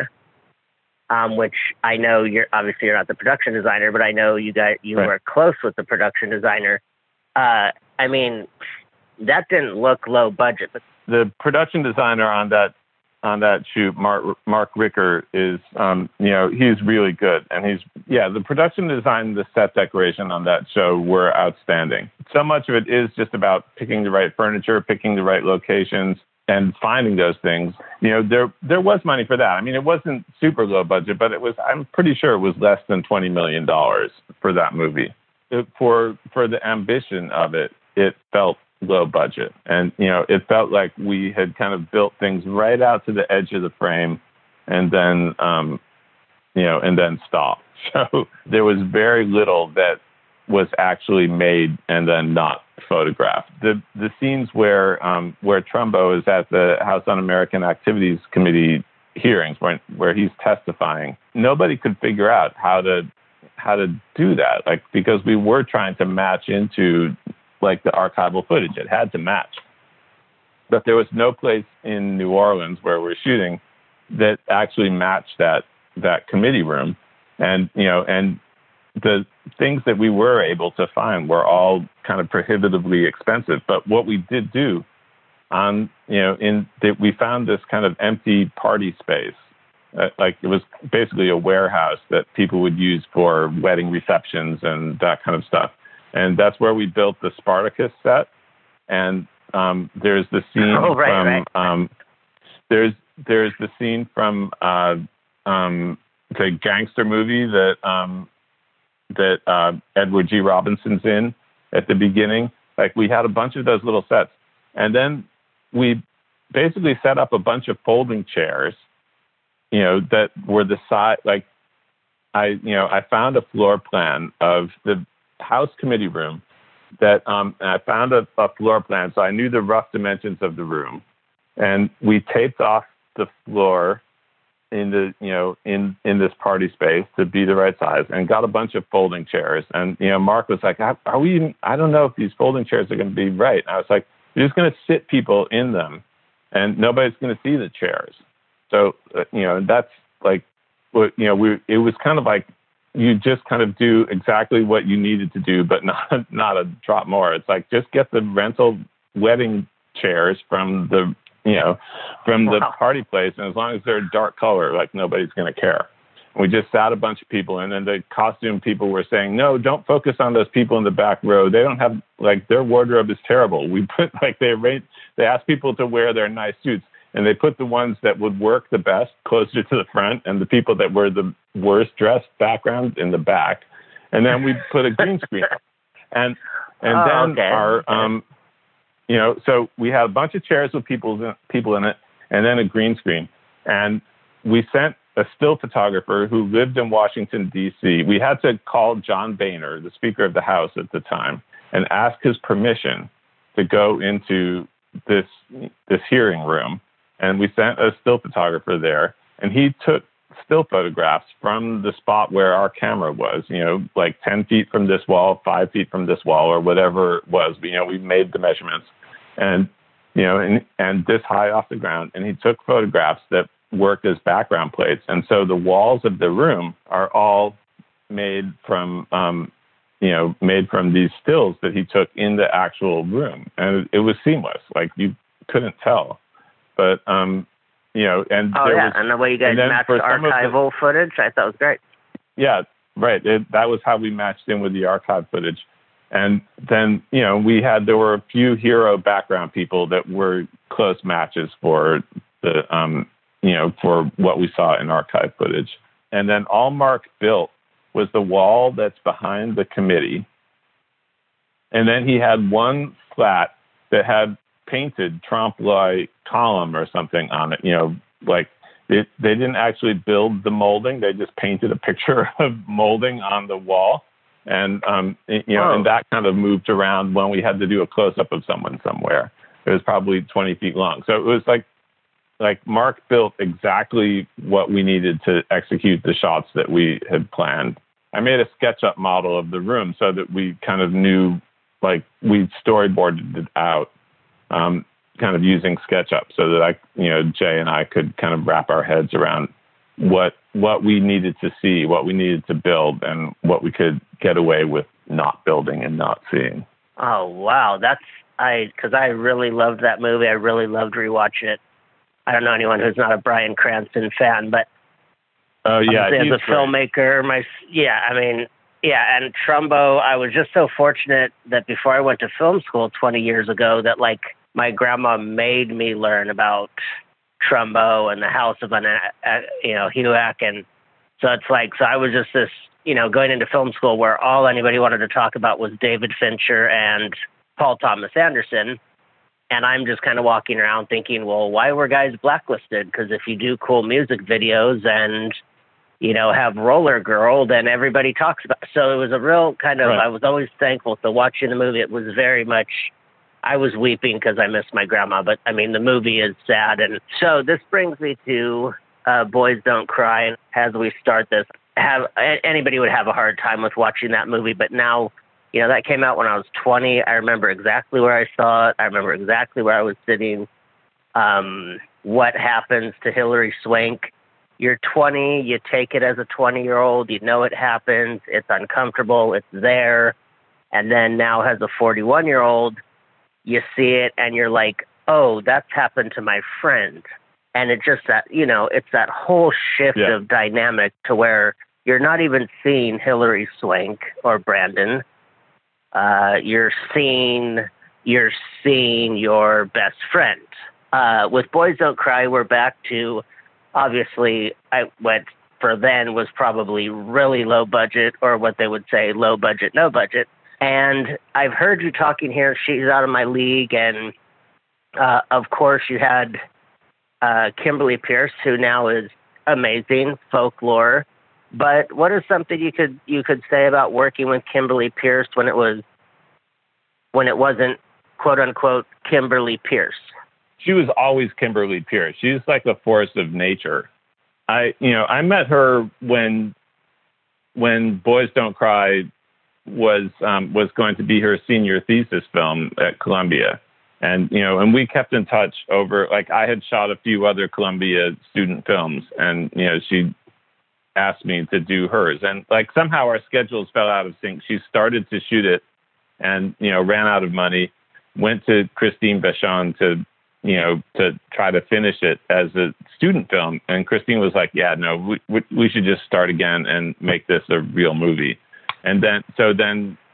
um, which I know you're obviously you're not the production designer, but I know you got, you right. were close with the production designer. Uh, I mean, that didn't look low budget, but the production designer on that on that shoot, Mark Mark Ricker, is um, you know, he's really good, and he's yeah. The production design, the set decoration on that show were outstanding. So much of it is just about picking the right furniture, picking the right locations, and finding those things. You know, there there was money for that. I mean, it wasn't super low budget, but it was. I'm pretty sure it was less than twenty million dollars for that movie. It, for for the ambition of it, it felt low budget. And, you know, it felt like we had kind of built things right out to the edge of the frame and then, um, you know, and then stopped. So there was very little that was actually made and then not photographed. The the scenes where um, where Trumbo is at the House Un-American Activities Committee hearings, where where he's testifying, nobody could figure out how to how to do that. Like, because we were trying to match into, like, the archival footage. It had to match. But there was no place in New Orleans where we're shooting that actually matched that that committee room. And, you know, and the things that we were able to find were all kind of prohibitively expensive. But what we did do on, you know, in that we found this kind of empty party space. Uh, like, it was basically a warehouse that people would use for wedding receptions and that kind of stuff. And that's where we built the Spartacus set. And um, there's the scene oh, right, from right. Um, there's there's the scene from uh, um, the gangster movie that um, that uh, Edward G. Robinson's in at the beginning. Like, we had a bunch of those little sets, and then we basically set up a bunch of folding chairs, you know, that were the size. Like, I you know I found a floor plan of the House committee room that um, I found a, a floor plan, so I knew the rough dimensions of the room, and we taped off the floor in the you know in in this party space to be the right size, and got a bunch of folding chairs. And, you know, Mark was like, "Are we even? I don't know if these folding chairs are going to be right." And I was like, "You're just going to sit people in them, and nobody's going to see the chairs." So uh, you know that's like, what you know we it was kind of like, you just kind of do exactly what you needed to do, but not not a drop more. It's like, just get the rental wedding chairs from the, you know, from the wow. party place, and as long as they're a dark color, like, nobody's going to care. We just sat a bunch of people in, and the costume people were saying, no, don't focus on those people in the back row. They don't have, like their wardrobe is terrible. We put like they arranged, they asked people to wear their nice suits, and they put the ones that would work the best closer to the front, and the people that were the worst dressed background in the back. And then we put a green screen, and and oh, then okay. our um, you know, so we had a bunch of chairs with people people in it, and then a green screen, and we sent a still photographer who lived in Washington, D C. We had to call John Boehner, the Speaker of the House at the time, and ask his permission to go into this this hearing room. And we sent a still photographer there, and he took still photographs from the spot where our camera was, you know, like ten feet from this wall, five feet from this wall, or whatever it was. You know, we made the measurements, and, you know, and, and this high off the ground. And he took photographs that worked as background plates. And so the walls of the room are all made from, um, you know, made from these stills that he took in the actual room. And it was seamless. Like you couldn't tell. But, um, you know, and oh, there yeah. was, and the way you guys matched archival the, footage, I thought was great. Yeah, right. It, that was how we matched in with the archive footage. And then, you know, we had, there were a few hero background people that were close matches for the, um, you know, for what we saw in archive footage. And then all Mark built was the wall that's behind the committee. And then he had one flat that had painted trompe-l'oeil column or something on it, you know, like it, they didn't actually build the molding. They just painted a picture of molding on the wall. And, um, you know, Whoa. and that kind of moved around when we had to do a close-up of someone somewhere. It was probably twenty feet long. So it was like, Like Mark built exactly what we needed to execute the shots that we had planned. I made a SketchUp model of the room so that we kind of knew, like we storyboarded it out, um, kind of using SketchUp so that I, you know, Jay and I could kind of wrap our heads around what what we needed to see, what we needed to build, and what we could get away with not building and not seeing. Oh, wow. That's, I, because I really loved that movie. I really loved rewatching it. I don't know anyone who's not a Bryan Cranston fan, but oh yeah, as a filmmaker, my yeah, I mean, yeah, and Trumbo, I was just so fortunate that before I went to film school twenty years ago, that like my grandma made me learn about Trumbo and the House of an, uh, you know, HUAC, and so it's like, so I was just this, you know, going into film school where all anybody wanted to talk about was David Fincher and Paul Thomas Anderson. And I'm just kind of walking around thinking, well, why were guys blacklisted? Because if you do cool music videos and, you know, have Roller Girl, then everybody talks about it. So it was a real kind of, right. I was always thankful. So watching the movie, it was very much, I was weeping because I missed my grandma. But, I mean, the movie is sad. And so this brings me to uh, Boys Don't Cry. And as we start this, have anybody would have a hard time with watching that movie. But now, you know, that came out when I was twenty. I remember exactly where I saw it. I remember exactly where I was sitting. Um, what happens to Hilary Swank? You're twenty. You take it as a twenty-year-old. You know it happens. It's uncomfortable. It's there. And then now as a forty-one-year-old, you see it and you're like, oh, that's happened to my friend. And it just that, you know, it's that whole shift yeah. of dynamic to where you're not even seeing Hilary Swank or Brandon. Uh, you're seeing you're seeing your best friend. Uh, with Boys Don't Cry, we're back to, obviously, I went for then was probably really low budget, or what they would say, low budget, no budget. And I've heard you talking here, She's Out of My League, and uh, of course you had uh, Kimberly Pierce, who now is amazing, Folklore. But what is something you could you could say about working with Kimberly Pierce when it was when it wasn't quote unquote Kimberly Pierce? She was always Kimberly Pierce. She's like a force of nature. I you know I met her when when Boys Don't Cry was um, was going to be her senior thesis film at Columbia, and you know and we kept in touch over, like I had shot a few other Columbia student films, and you know she asked me to do hers, and like somehow our schedules fell out of sync. She started to shoot it and, you know, ran out of money, went to Christine Vachon to, you know, to try to finish it as a student film. And Christine was like, yeah, no, we, we, we should just start again and make this a real movie. And then, so then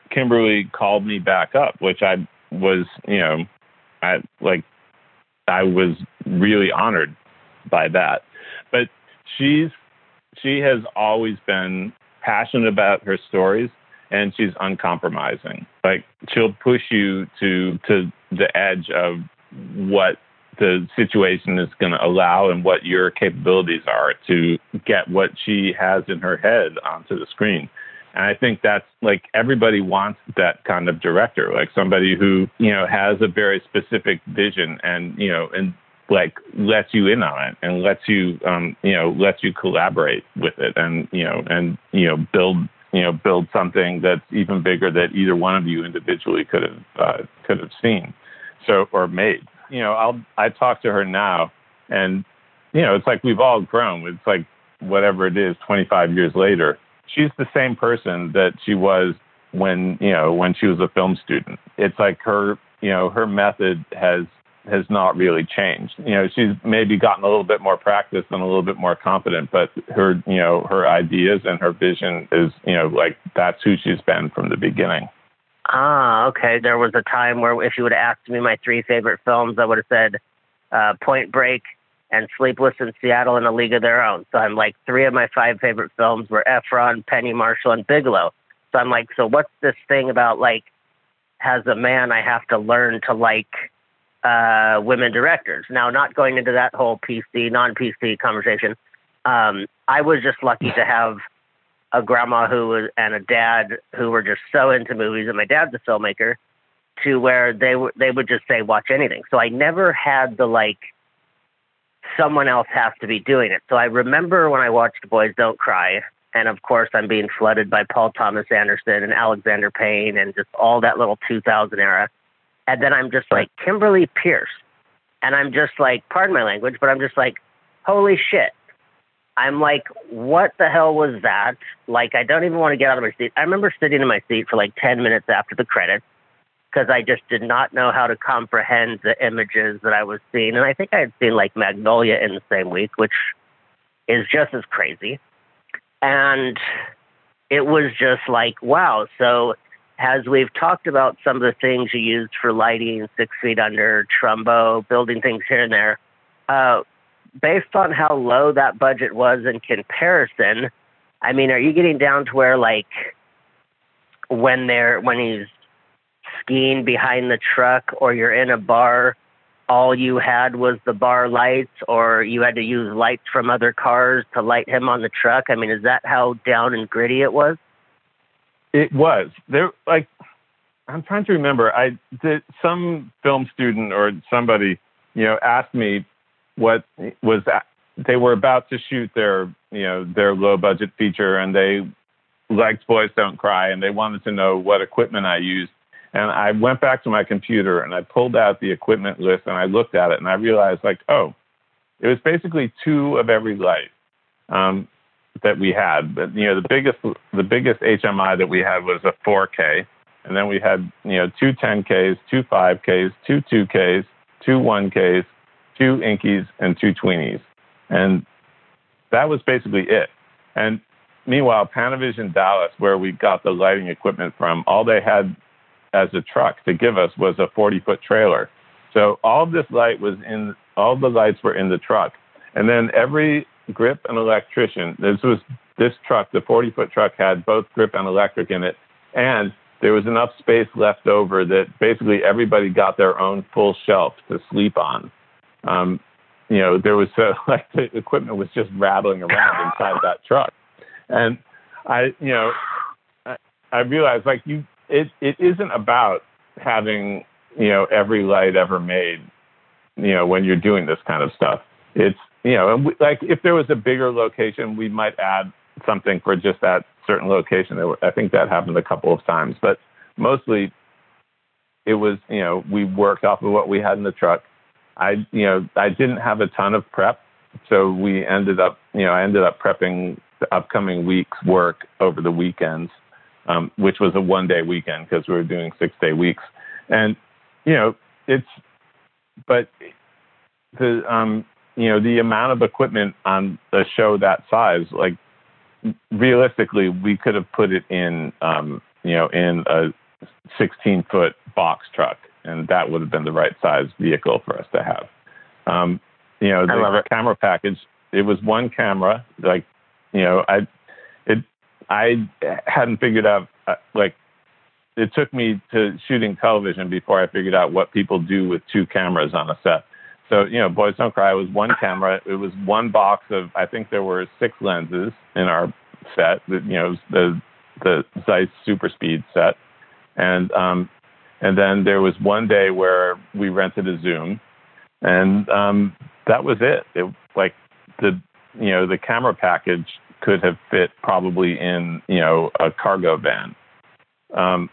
Kimberly called me back up, which I was, you know, I like, I was really honored by that. But she's, she has always been passionate about her stories, and she's uncompromising. Like, she'll push you to, to the edge of what the situation is going to allow and what your capabilities are to get what she has in her head onto the screen. And I think that's like, everybody wants that kind of director, like somebody who, you know, has a very specific vision and, you know, and like lets you in on it and lets you, um, you know, lets you collaborate with it and, you know, and, you know, build, you know, build something that's even bigger that either one of you individually could have, uh, could have seen. So, or made, you know, I'll, I talk to her now and, you know, it's like, we've all grown. It's like, whatever it is, twenty-five years later, she's the same person that she was when, you know, when she was a film student. It's like her, you know, her method has, has not really changed. You know, she's maybe gotten a little bit more practice and a little bit more confident, but her, you know, her ideas and her vision is, you know, like, that's who she's been from the beginning. Ah, okay. There was a time where if you would have asked me my three favorite films, I would have said uh, Point Break and Sleepless in Seattle and A League of Their Own. So I'm like, three of my five favorite films were Efron, Penny Marshall, and Bigelow. So I'm like, so what's this thing about, like, as a man, I have to learn to like uh, women directors? Now, not going into that whole P C, non-P C conversation, um, I was just lucky to have a grandma who was, and a dad who were just so into movies, and my dad's a filmmaker, to where they w- they would just say, watch anything. So I never had the, like, someone else has to be doing it. So I remember when I watched Boys Don't Cry, and of course I'm being flooded by Paul Thomas Anderson and Alexander Payne and just all that little two thousand era. And then I'm just like, Kimberly Peirce. And I'm just like, pardon my language, but I'm just like, holy shit. I'm like, what the hell was that? Like, I don't even want to get out of my seat. I remember sitting in my seat for like ten minutes after the credits because I just did not know how to comprehend the images that I was seeing. And I think I had seen like Magnolia in the same week, which is just as crazy. And it was just like, wow. So as we've talked about some of the things you used for lighting, Six Feet Under, Trumbo, building things here and there, uh, based on how low that budget was in comparison, I mean, are you getting down to where, like, when they're when he's skiing behind the truck, or you're in a bar, all you had was the bar lights, or you had to use lights from other cars to light him on the truck? I mean, is that how down and gritty it was? It was. There, like, I'm trying to remember. I did some film student or somebody, you know, asked me what was that. They were about to shoot their, you know, their low budget feature, and they liked Boys Don't Cry, and they wanted to know what equipment I used. And I went back to my computer and I pulled out the equipment list and I looked at it and I realized, like, oh, it was basically two of every light um, that we had. But, you know, the biggest the biggest H M I that we had was a four K, and then we had, you know, two ten Ks, two five Ks, two two Ks, two one Ks, two Inkies, and two Tweenies. And that was basically it. And meanwhile, Panavision Dallas, where we got the lighting equipment from, all they had as a truck to give us was a forty-foot trailer. So all of this light was in, all the lights were in the truck. And then every grip and electrician, this was, this truck, the forty-foot truck, had both grip and electric in it. And there was enough space left over that basically everybody got their own full shelf to sleep on. Um, you know, there was, uh, like, the equipment was just rattling around inside that truck. And I, you know, I, I realized, like, you, it, it isn't about having, you know, every light ever made, you know, when you're doing this kind of stuff. It's, you know, and we, like, if there was a bigger location, we might add something for just that certain location. I think that happened a couple of times, but mostly it was, you know, we worked off of what we had in the truck. I, you know, I didn't have a ton of prep, so we ended up, you know, I ended up prepping the upcoming week's work over the weekends, um, which was a one-day weekend because we were doing six-day weeks. And, you know, it's, but the, um, you know, the amount of equipment on a show that size, like, realistically, we could have put it in, um, you know, in a sixteen foot box truck, and that would have been the right size vehicle for us to have. Um, you know, the camera package, it was one camera, like, you know, I, it, I hadn't figured out, uh, like, it took me to shooting television before I figured out what people do with two cameras on a set. So, you know, Boys Don't Cry was one camera. It was one box of, I think there were six lenses in our set, you know, the, the Zeiss Super Speed set. And, um, and then there was one day where we rented a Zoom, and, um, that was it. It like the, you know, the camera package could have fit probably in, you know, a cargo van. Um,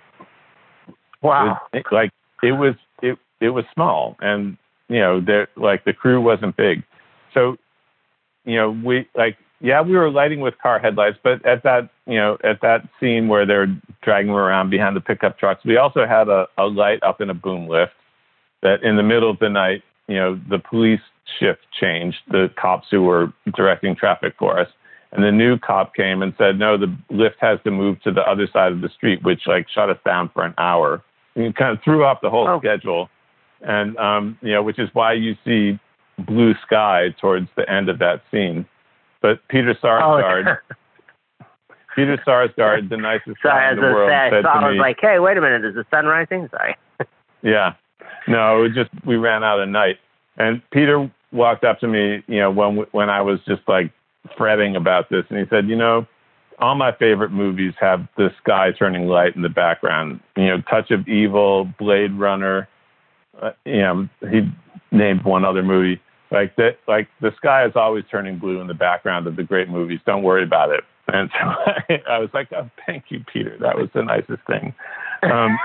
Wow. It, it, like it was, it, it was small, and, you know, there, like the crew wasn't big. So, you know, we like, yeah, we were lighting with car headlights, but at that, you know, at that scene where they're dragging them around behind the pickup trucks, we also had a, a light up in a boom lift that in the middle of the night, you know, the police shift changed, the cops who were directing traffic for us. And the new cop came and said, no, the lift has to move to the other side of the street, which like shut us down for an hour. And kind of threw off the whole oh. schedule. And, um, you know, which is why you see blue sky towards the end of that scene. But Peter Sarsgaard, oh. Peter Sarsgaard, the nicest guy in the world, sad. said so to I was me, like, hey, wait a minute, is the sun rising? Sorry. Yeah. No, it just, we ran out of night. And Peter walked up to me, you know, when, when I was just like fretting about this. And he said, you know, all my favorite movies have the sky turning light in the background. You know, Touch of Evil, Blade Runner. Uh, you know, he named one other movie. Like that, like the sky is always turning blue in the background of the great movies. Don't worry about it. And so I, I was like, oh, thank you, Peter. That was the nicest thing. Um,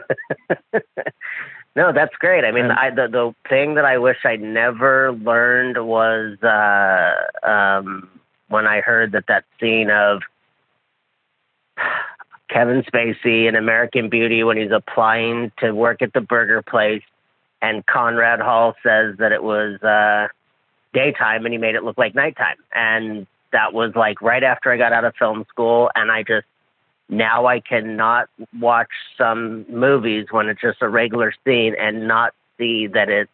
no, that's great. I mean, and, I, the the thing that I wish I never learned was uh, um, when I heard that that scene of Kevin Spacey in American Beauty when he's applying to work at the burger place, and Conrad Hall says that it was uh, daytime and he made it look like nighttime. And that was like right after I got out of film school, and I just, now I cannot watch some movies when it's just a regular scene and not see that it's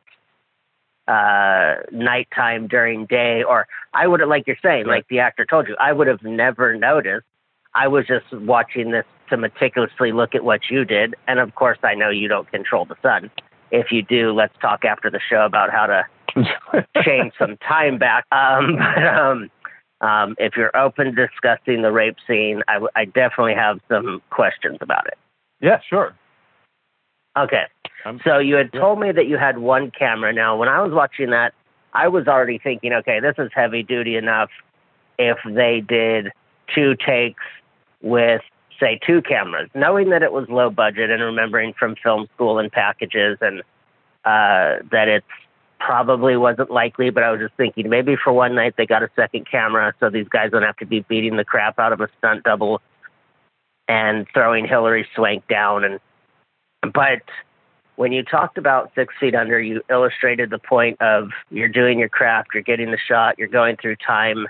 uh, nighttime during day. Or I would have, like you're saying, like the actor told you, I would have never noticed. I was just watching this to meticulously look at what you did. And of course, I know you don't control the sun. If you do, let's talk after the show about how to change some time back. Um, but um, um, if you're open to discussing the rape scene, I, w- I definitely have some questions about it. Yeah, sure. Okay. Um, so you had yeah. told me that you had one camera. Now, when I was watching that, I was already thinking, okay, this is heavy duty enough if they did two takes with, say, two cameras, knowing that it was low budget and remembering from film school and packages and uh, that it probably wasn't likely, but I was just thinking maybe for one night they got a second camera so these guys don't have to be beating the crap out of a stunt double and throwing Hilary Swank down. And but when you talked about Six Feet Under, you illustrated the point of you're doing your craft, you're getting the shot, you're going through time.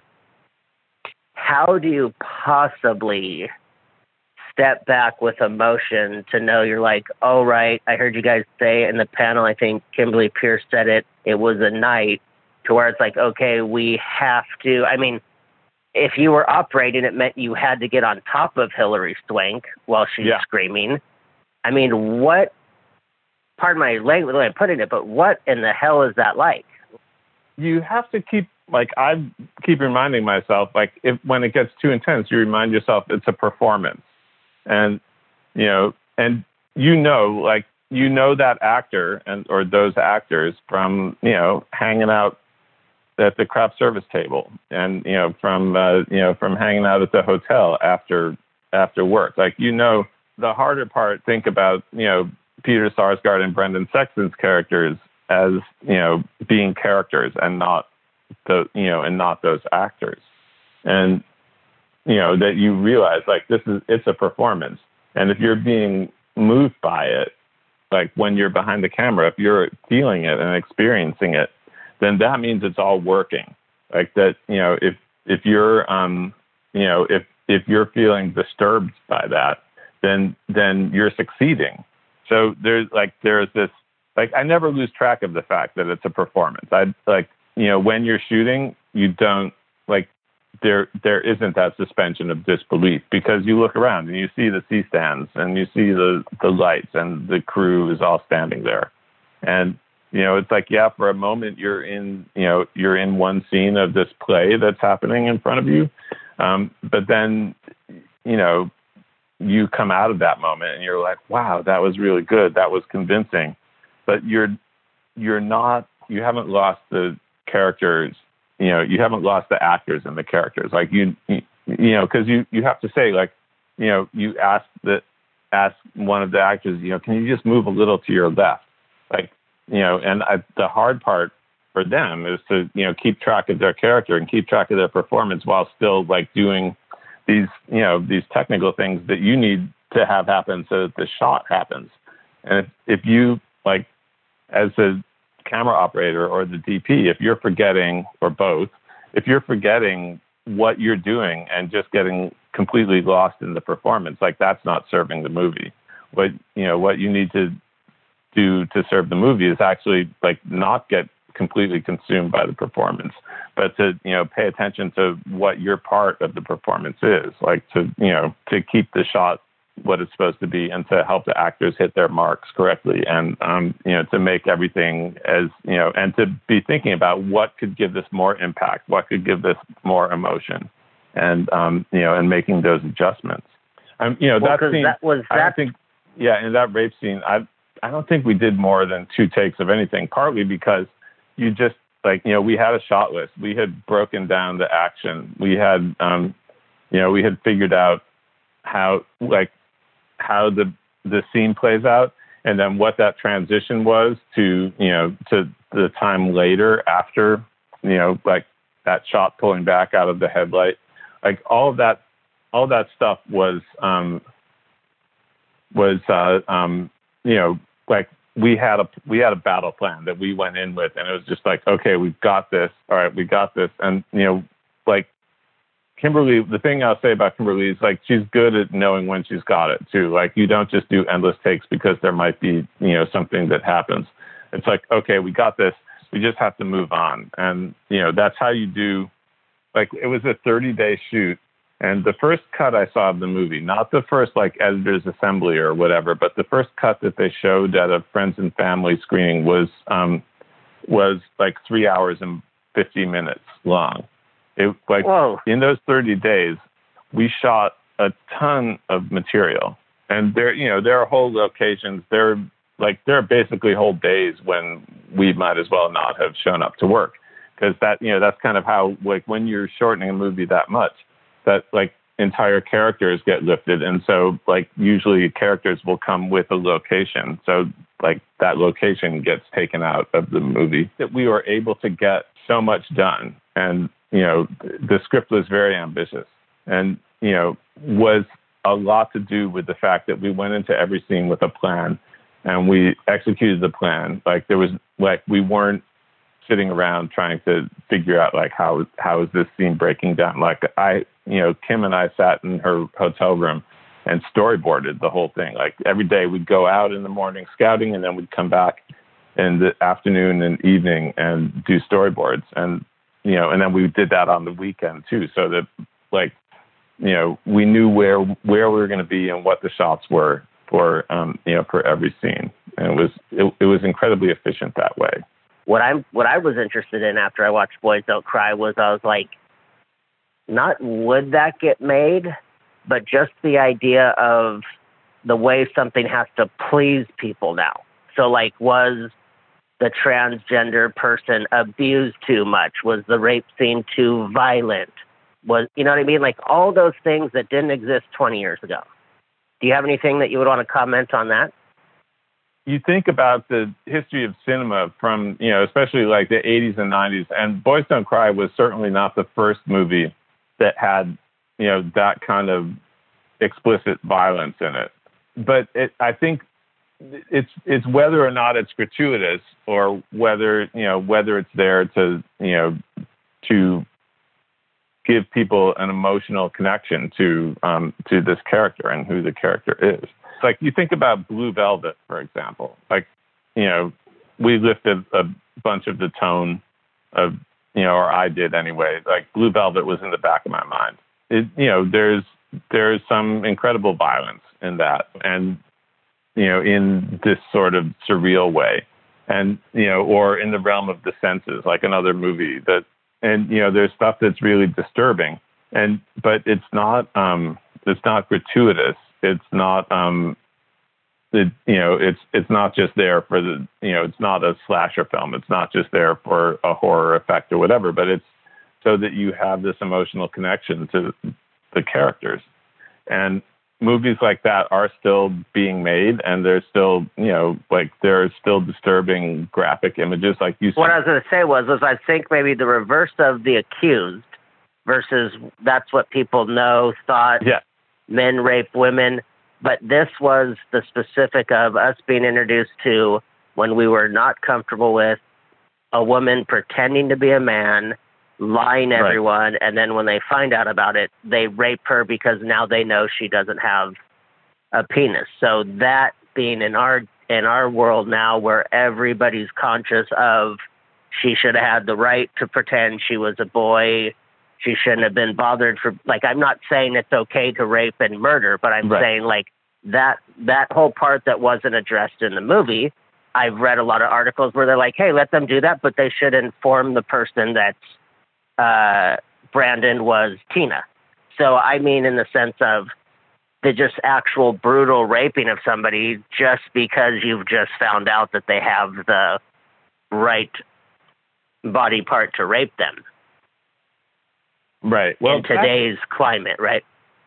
How do you possibly step back with emotion to know you're like, oh, right, I heard you guys say in the panel, I think Kimberly Pierce said it, it was a night, to where it's like, okay, we have to, I mean, if you were operating, it meant you had to get on top of Hilary Swank while she's yeah. screaming. I mean, what, pardon my language, the way I'm putting it, but what in the hell is that like? You have to keep, like, I keep reminding myself, like, if when it gets too intense, you remind yourself it's a performance. And, you know, and you know, like, you know that actor and or those actors from, you know, hanging out at the craft service table and, you know, from, uh, you know, from hanging out at the hotel after after work. Like, you know, the harder part, think about, you know, Peter Sarsgaard and Brendan Sexton's characters as, you know, being characters and not the, you know, and not those actors. And, you know, that you realize, like, this is, it's a performance. And if you're being moved by it, like when you're behind the camera, if you're feeling it and experiencing it, then that means it's all working. Like that, you know, if, if you're, um, you know, if, if you're feeling disturbed by that, then then you're succeeding. So there's like there's this like I never lose track of the fact that it's a performance. I like you know when you're shooting, you don't like there there isn't that suspension of disbelief because you look around and you see the C-stands and you see the the lights and the crew is all standing there, and you know it's like yeah for a moment you're in you know you're in one scene of this play that's happening in front of you, um, but then you know. you come out of that moment and you're like, wow, that was really good. That was convincing. But you're, you're not, you haven't lost the characters, you know, you haven't lost the actors and the characters. Like you, you, you know, cause you, you have to say like, you know, you ask the, ask one of the actors, you know, can you just move a little to your left? Like, you know, and I, the hard part for them is to, you know, keep track of their character and keep track of their performance while still like doing these, you know, these technical things that you need to have happen so that the shot happens. And if, if you like, as a camera operator or the D P, if you're forgetting, or both, if you're forgetting what you're doing and just getting completely lost in the performance, like that's not serving the movie. What, you know, what you need to do to serve the movie is actually like not get completely consumed by the performance, but to, you know, pay attention to what your part of the performance is, like to, you know, to keep the shot what it's supposed to be and to help the actors hit their marks correctly. And, um, you know, to make everything as, you know, and to be thinking about what could give this more impact, what could give this more emotion, and, um, you know, and making those adjustments. Um, you know, well, that scene, that was I that... don't think, yeah, in that rape scene, I, I don't think we did more than two takes of anything, partly because you just like, you know, we had a shot list. We had broken down the action. We had, um, you know, we had figured out how, like, how the the scene plays out, and then what that transition was to, you know, to the time later after, you know, like that shot pulling back out of the headlight, like all of that, all that stuff was, um, was, uh, um, you know, like. We had a we had a battle plan that we went in with, and it was just like, okay, we've got this. All right, we got this. And you know, like Kimberly, the thing I'll say about Kimberly is like she's good at knowing when she's got it too. Like you don't just do endless takes because there might be, you know, something that happens. It's like, okay, we got this. We just have to move on. And you know, that's how you do. Like it was a thirty day shoot. And the first cut I saw of the movie, not the first like editor's assembly or whatever, but the first cut that they showed at a friends and family screening was um, was like three hours and fifty minutes long. It like Whoa. In those thirty days, we shot a ton of material, and there you know there are whole locations. There like there are basically whole days when we might as well not have shown up to work, because that you know that's kind of how like when you're shortening a movie that much. That like entire characters get lifted. And so like usually characters will come with a location. So like that location gets taken out of the movie. That we were able to get so much done. And, you know, the script was very ambitious and, you know, was a lot to do with the fact that we went into every scene with a plan and we executed the plan. Like there was like, we weren't sitting around trying to figure out like, how, how is this scene breaking down? Like I, you know, Kim and I sat in her hotel room and storyboarded the whole thing. Like every day we'd go out in the morning scouting and then we'd come back in the afternoon and evening and do storyboards. And, you know, and then we did that on the weekend too. So that like, you know, we knew where, where we were going to be and what the shots were for, um, you know, for every scene. And it was, it, it was incredibly efficient that way. What I'm, what I was interested in after I watched Boys Don't Cry was I was like, not would that get made, but just the idea of the way something has to please people now. So like, was the transgender person abused too much? Was the rape scene too violent? Was, you know what I mean? Like all those things that didn't exist twenty years ago. Do you have anything that you would want to comment on that? You think about the history of cinema from, you know, especially like the eighties and nineties, and Boys Don't Cry was certainly not the first movie that had, you know, that kind of explicit violence in it. But it, I think it's it's whether or not it's gratuitous or whether, you know, whether it's there to, you know, to give people an emotional connection to um, to this character and who the character is. Like you think about Blue Velvet, for example. Like, you know, we lifted a bunch of the tone of, you know, or I did anyway. Like Blue Velvet was in the back of my mind. It, you know, there's there's some incredible violence in that, and you know, in this sort of surreal way, and you know, or in the realm of the senses, like another movie that, and you know, there's stuff that's really disturbing, and but it's not um, it's not gratuitous. It's not um, it, you know, it's it's not just there for the, you know, it's not a slasher film. It's not just there for a horror effect or whatever, but it's so that you have this emotional connection to the characters. And movies like that are still being made, and there's still, you know, like there are still disturbing graphic images, like you said. What I was going to say was, was I think maybe the reverse of The Accused versus that's what people know, thought, yeah. men rape women. But this was the specific of us being introduced to when we were not comfortable with a woman pretending to be a man, lying to Right. everyone, and then when they find out about it, they rape her because now they know she doesn't have a penis. So that being in our in our world now, where everybody's conscious of she should have had the right to pretend she was a boy, she shouldn't have been bothered for, like, I'm not saying it's okay to rape and murder, but I'm Right. saying like that that whole part that wasn't addressed in the movie. I've read a lot of articles where they're like, hey, let them do that, but they should inform the person that's Uh, Brandon was Tina. So I mean, in the sense of the just actual brutal raping of somebody just because you've just found out that they have the right body part to rape them. Right. Well, in today's climate, right?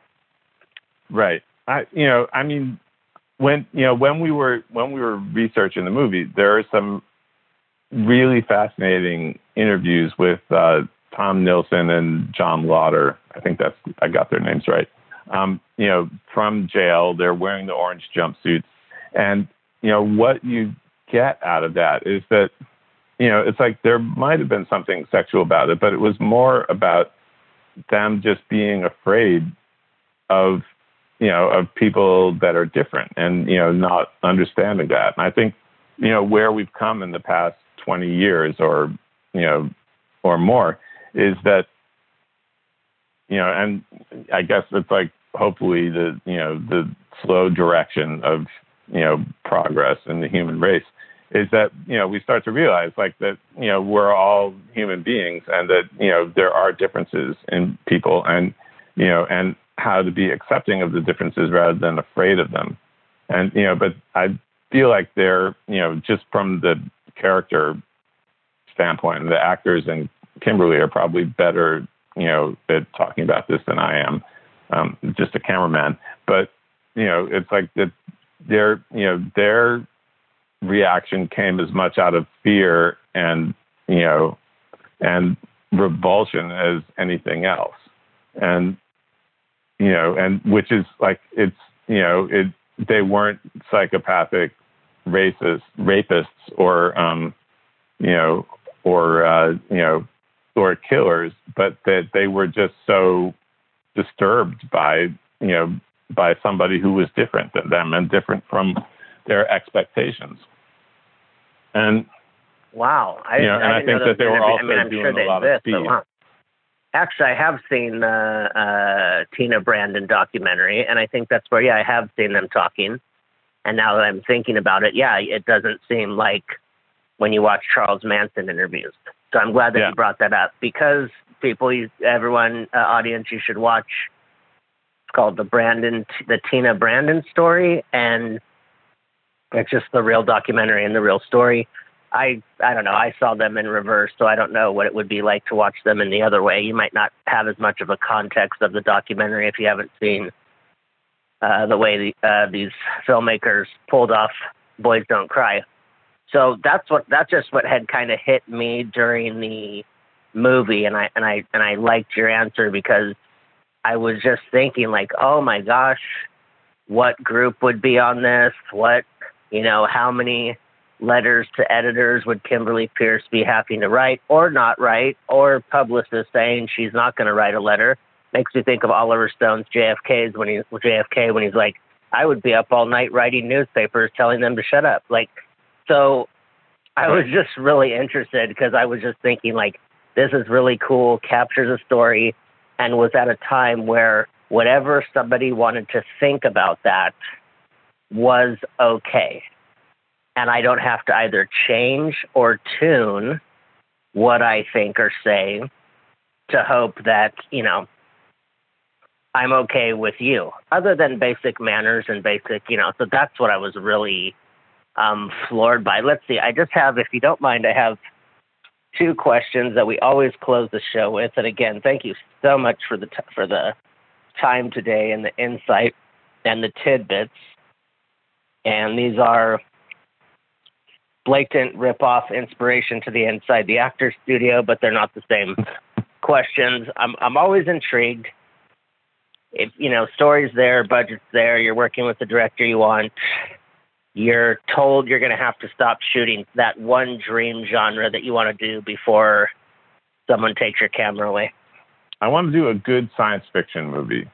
Right. I, you know, I mean, when you know when we were when we were researching the movie, there are some really fascinating interviews with Uh, Tom Nilsson and John Lauder. I think that's, I got their names right. Um, you know, from jail, they're wearing the orange jumpsuits. And, you know, what you get out of that is that, you know, it's like there might have been something sexual about it, but it was more about them just being afraid of, you know, of people that are different and, you know, not understanding that. And I think, you know, where we've come in the past twenty years or, you know, or more, is that, you know, and I guess it's like hopefully the, you know, the slow direction of, you know, progress in the human race is that, you know, we start to realize like that, you know, we're all human beings and that, you know, there are differences in people and, you know, and how to be accepting of the differences rather than afraid of them. And, you know, but I feel like they're, you know, just from the character standpoint, the actors and Kimberly are probably better, you know, at talking about this than I am, um, just a cameraman. But, you know, it's like that their, you know, their reaction came as much out of fear and, you know, and revulsion as anything else. And, you know, and which is like, it's, you know, it, they weren't psychopathic racist rapists or, um, you know, or, uh, you know, or killers, but that they were just so disturbed by, you know, by somebody who was different than them and different from their expectations. And wow, I, you know, and I, I think that they were also I mean, doing sure a lot of speed. Wow. Actually, I have seen the uh, Tina Brandon documentary, and I think that's where, yeah, I have seen them talking. And now that I'm thinking about it, yeah, it doesn't seem like when you watch Charles Manson interviews. So I'm glad that yeah. you brought that up because people, you, everyone, uh, audience, you should watch. It's called the Brandon, the Tina Brandon story, and it's just the real documentary and the real story. I I don't know. I saw them in reverse, so I don't know what it would be like to watch them in the other way. You might not have as much of a context of the documentary if you haven't seen uh, the way the, uh, these filmmakers pulled off Boys Don't Cry. So that's what that's just what had kind of hit me during the movie, and I and I and I liked your answer because I was just thinking like, oh my gosh, what group would be on this? What, you know, how many letters to editors would Kimberly Pierce be having to write or not write, or publicists saying she's not going to write a letter. Makes me think of Oliver Stone's J F K's when he J F K when he's like, I would be up all night writing newspapers telling them to shut up. Like, so I was just really interested because I was just thinking like, this is really cool, captures a story, and was at a time where whatever somebody wanted to think about that was okay. And I don't have to either change or tune what I think or say to hope that, you know, I'm okay with you, other than basic manners and basic, you know, so that's what I was really um, floored by. Let's see, I just have, if you don't mind, I have two questions that we always close the show with. And again, thank you so much for the, t- for the time today and the insight and the tidbits. And these are blatant rip-off inspiration to the Inside the Actors Studio, but they're not the same questions. I'm I'm always intrigued. If, you know, story's there, budget's there, you're working with the director you want, you're told you're going to have to stop shooting that one dream genre that you want to do before someone takes your camera away. I want to do a good science fiction movie.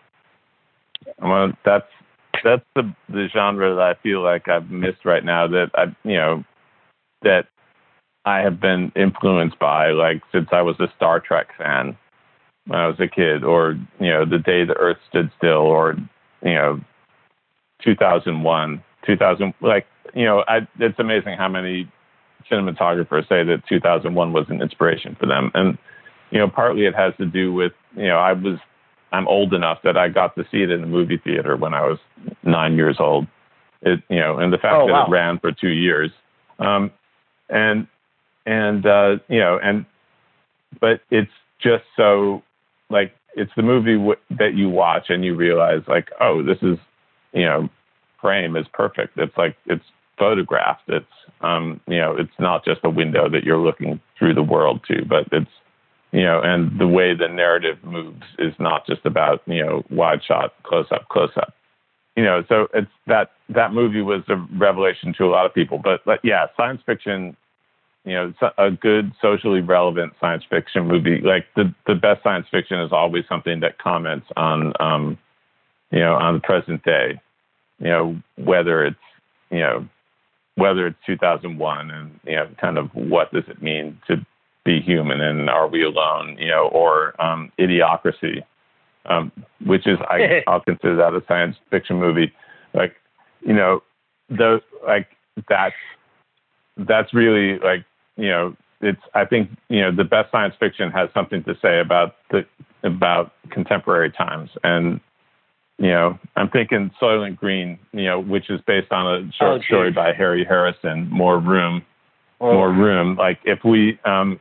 I want that's that's the the genre that I feel like I've missed right now, that I you know that I have been influenced by, like since I was a Star Trek fan when I was a kid, or you know The Day the Earth Stood Still, or you know two thousand one, two thousand. Like you know, I, it's amazing how many cinematographers say that two thousand one was an inspiration for them, and you know partly it has to do with you know I was I'm old enough that I got to see it in the movie theater when I was nine years old. It you know, and the fact oh, that wow. it ran for two years. Um, and, and, uh, you know, and, but it's just so like, it's the movie w- that you watch and you realize like, oh, this is, you know, frame is perfect. It's like, it's photographed. It's, um, you know, it's not just a window that you're looking through the world to, but it's, you know, and the way the narrative moves is not just about, you know, wide shot, close up, close up. You know, so it's that that movie was a revelation to a lot of people. But, but yeah, science fiction, you know, a good socially relevant science fiction movie. Like the, the best science fiction is always something that comments on, um, you know, on the present day. You know, whether it's, you know, whether it's two thousand one and, you know, kind of what does it mean to be human and are we alone, you know, or um, Idiocracy. Um, which is, I, I'll consider that a science fiction movie. Like, you know, those, like, that's, that's really like, you know, it's, I think, you know, the best science fiction has something to say about the, about contemporary times. And, you know, I'm thinking Soylent Green, you know, which is based on a short oh, story by Harry Harrison, More Room, oh. More Room. Like, if we, um,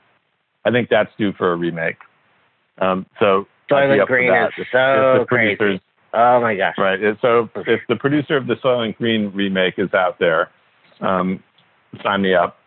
I think that's due for a remake. Um, so, Soylent Green is if, so if crazy. Oh my gosh! Right. So if the producer of the Soylent Green remake is out there, um, sign me up.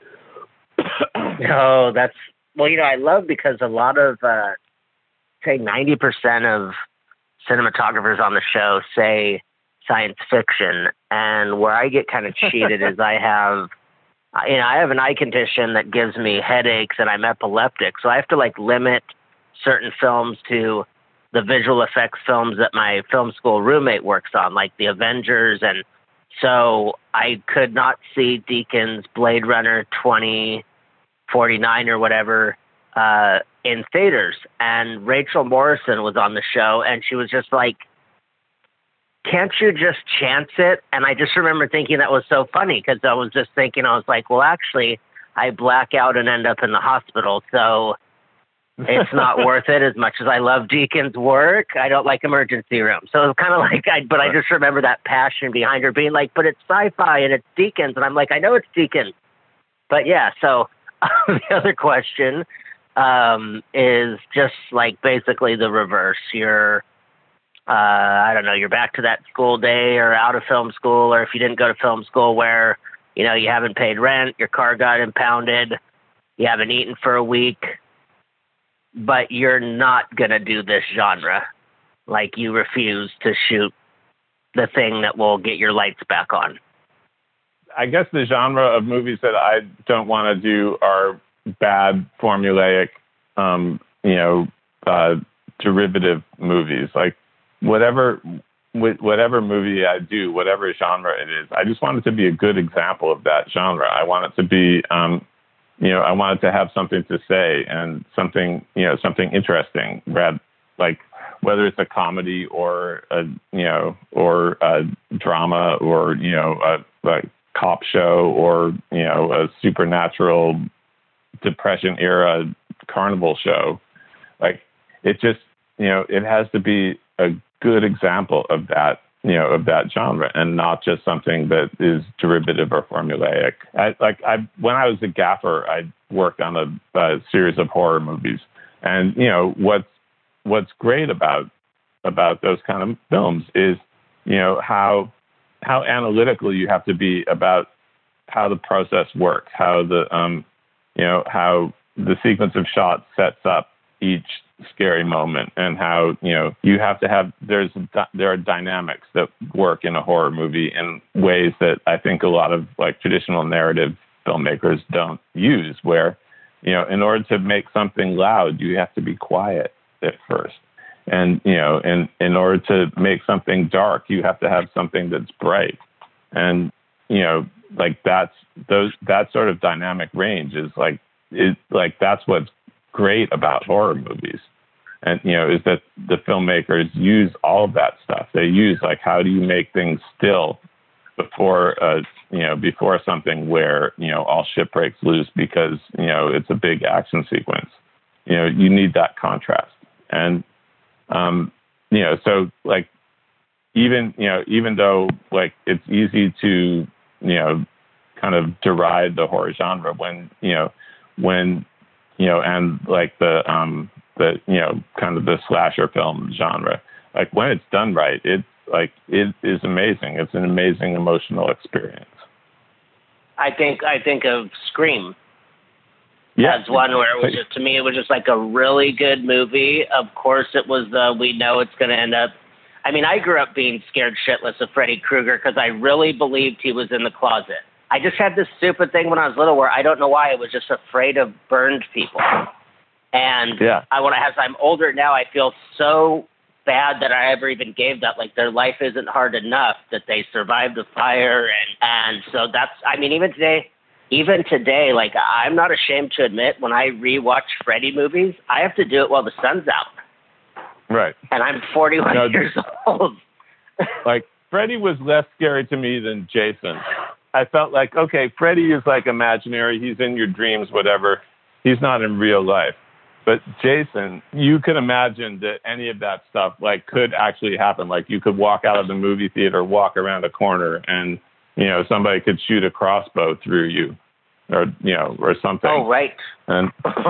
Oh, that's well. You know, I love because a lot of, uh, say, ninety percent of cinematographers on the show say science fiction, and where I get kind of cheated is I have, you know, I have an eye condition that gives me headaches, and I'm epileptic, so I have to like limit certain films to the visual effects films that my film school roommate works on, like the Avengers. And so I could not see Deakins' Blade Runner twenty forty-nine or whatever uh, in theaters. And Rachel Morrison was on the show and she was just like, can't you just chance it? And I just remember thinking that was so funny because I was just thinking, I was like, well, actually, I black out and end up in the hospital. So it's not worth it as much as I love Deakins' work. I don't like emergency rooms. So it's kind of like, I, but I just remember that passion behind her being like, but it's sci-fi and it's Deakins. And I'm like, I know it's Deakins. But yeah, so the other question um, is just like basically the reverse. You're, uh, I don't know, you're back to that school day or out of film school, or if you didn't go to film school where, you know, you haven't paid rent, your car got impounded, you haven't eaten for a week, but you're not going to do this genre. Like you refuse to shoot the thing that will get your lights back on. I guess the genre of movies that I don't want to do are bad formulaic, um, you know, uh, derivative movies. Like whatever, whatever movie I do, whatever genre it is, I just want it to be a good example of that genre. I want it to be, um, you know, I want it to have something to say and something, you know, something interesting. Rather, like whether it's a comedy or a, you know, or a drama or, you know, a, a cop show or, you know, a supernatural Depression era carnival show. Like it just, you know, it has to be a good example of that, you know, of that genre and not just something that is derivative or formulaic. I, like I, when I was a gaffer, I worked on a, a series of horror movies, and you know what's what's great about about those kind of films is, you know, how how analytical you have to be about how the process works, how the um, you know, how the sequence of shots sets up each scary moment, and how, you know, you have to have, there's, there are dynamics that work in a horror movie in ways that I think a lot of like traditional narrative filmmakers don't use, where, you know, in order to make something loud, you have to be quiet at first. And, you know, in, in order to make something dark, you have to have something that's bright. And, you know, like that's those, that sort of dynamic range is like, is like, that's what's great about horror movies. And, you know, is that the filmmakers use all of that stuff. They use like, how do you make things still before, uh, you know, before something where, you know, all shit breaks loose because, you know, it's a big action sequence. You know, you need that contrast. And, um, you know, so like, even, you know, even though like it's easy to, you know, kind of deride the horror genre when, you know, when, you know, and like the, um, the, you know, kind of the slasher film genre, like when it's done right, it's like, it is amazing. It's an amazing emotional experience. I think, I think of Scream. Yeah. That's one where it was just, to me, it was just like a really good movie. Of course it was the, we know it's going to end up, I mean, I grew up being scared shitless of Freddy Krueger because I really believed he was in the closet. I just had this stupid thing when I was little where I don't know why I was just afraid of burned people. And yeah. I, when I, as I'm older now, I feel so bad that I ever even gave that. Like their life isn't hard enough that they survived the fire. And, and so that's, I mean, even today, even today, like I'm not ashamed to admit when I rewatch Freddy movies, I have to do it while the sun's out. Right. And I'm forty-one no, years old. Like Freddy was less scary to me than Jason. I felt like, okay, Freddy is like imaginary. He's in your dreams, whatever. He's not in real life. But Jason, you could imagine that any of that stuff like could actually happen. Like you could walk out of the movie theater, walk around a corner, and, you know, somebody could shoot a crossbow through you or, you know, or something. Oh, right. And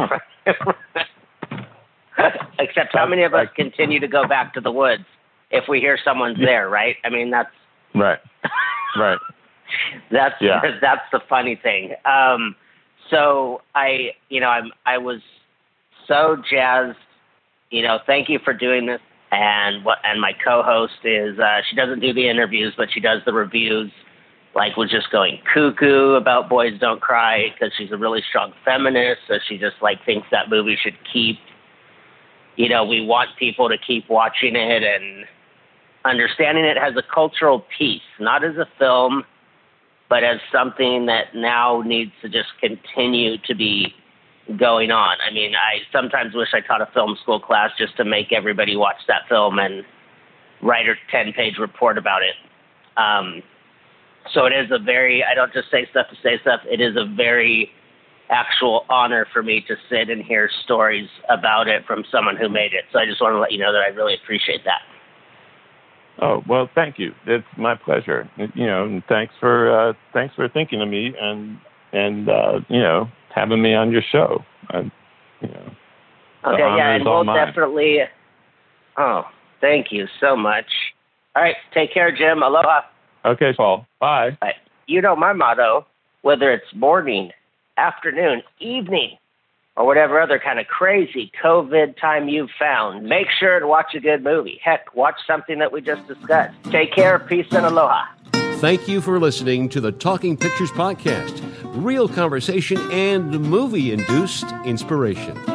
except how many of us continue to go back to the woods if we hear someone's there, right? I mean, that's... Right. Right. That's yeah. that's the funny thing. Um, so I, you know, I'm I was so jazzed. You know, thank you for doing this. And what and my co-host is uh, she doesn't do the interviews, but she does the reviews. Like was just going cuckoo about Boys Don't Cry because she's a really strong feminist. So she just like thinks that movie should keep. You know, we want people to keep watching it and understanding it as a cultural piece, not as a film, but as something that now needs to just continue to be going on. I mean, I sometimes wish I taught a film school class just to make everybody watch that film and write a ten-page report about it. Um, so it is a very, I don't just say stuff to say stuff, it is a very actual honor for me to sit and hear stories about it from someone who made it. So I just want to let you know that I really appreciate that. Oh, well, thank you. It's my pleasure. You know, and thanks for uh, thanks for thinking of me and and uh, you know, having me on your show. I, you know, okay, yeah, and we'll mine. definitely. Oh, thank you so much. All right, take care, Jim. Aloha. Okay, Paul. Bye. All right. You know my motto: whether it's morning, afternoon, evening, or whatever other kind of crazy COVID time you've found, make sure to watch a good movie. Heck, watch something that we just discussed. Take care, peace, and aloha. Thank you for listening to the Talking Pictures Podcast, real conversation and movie-induced inspiration.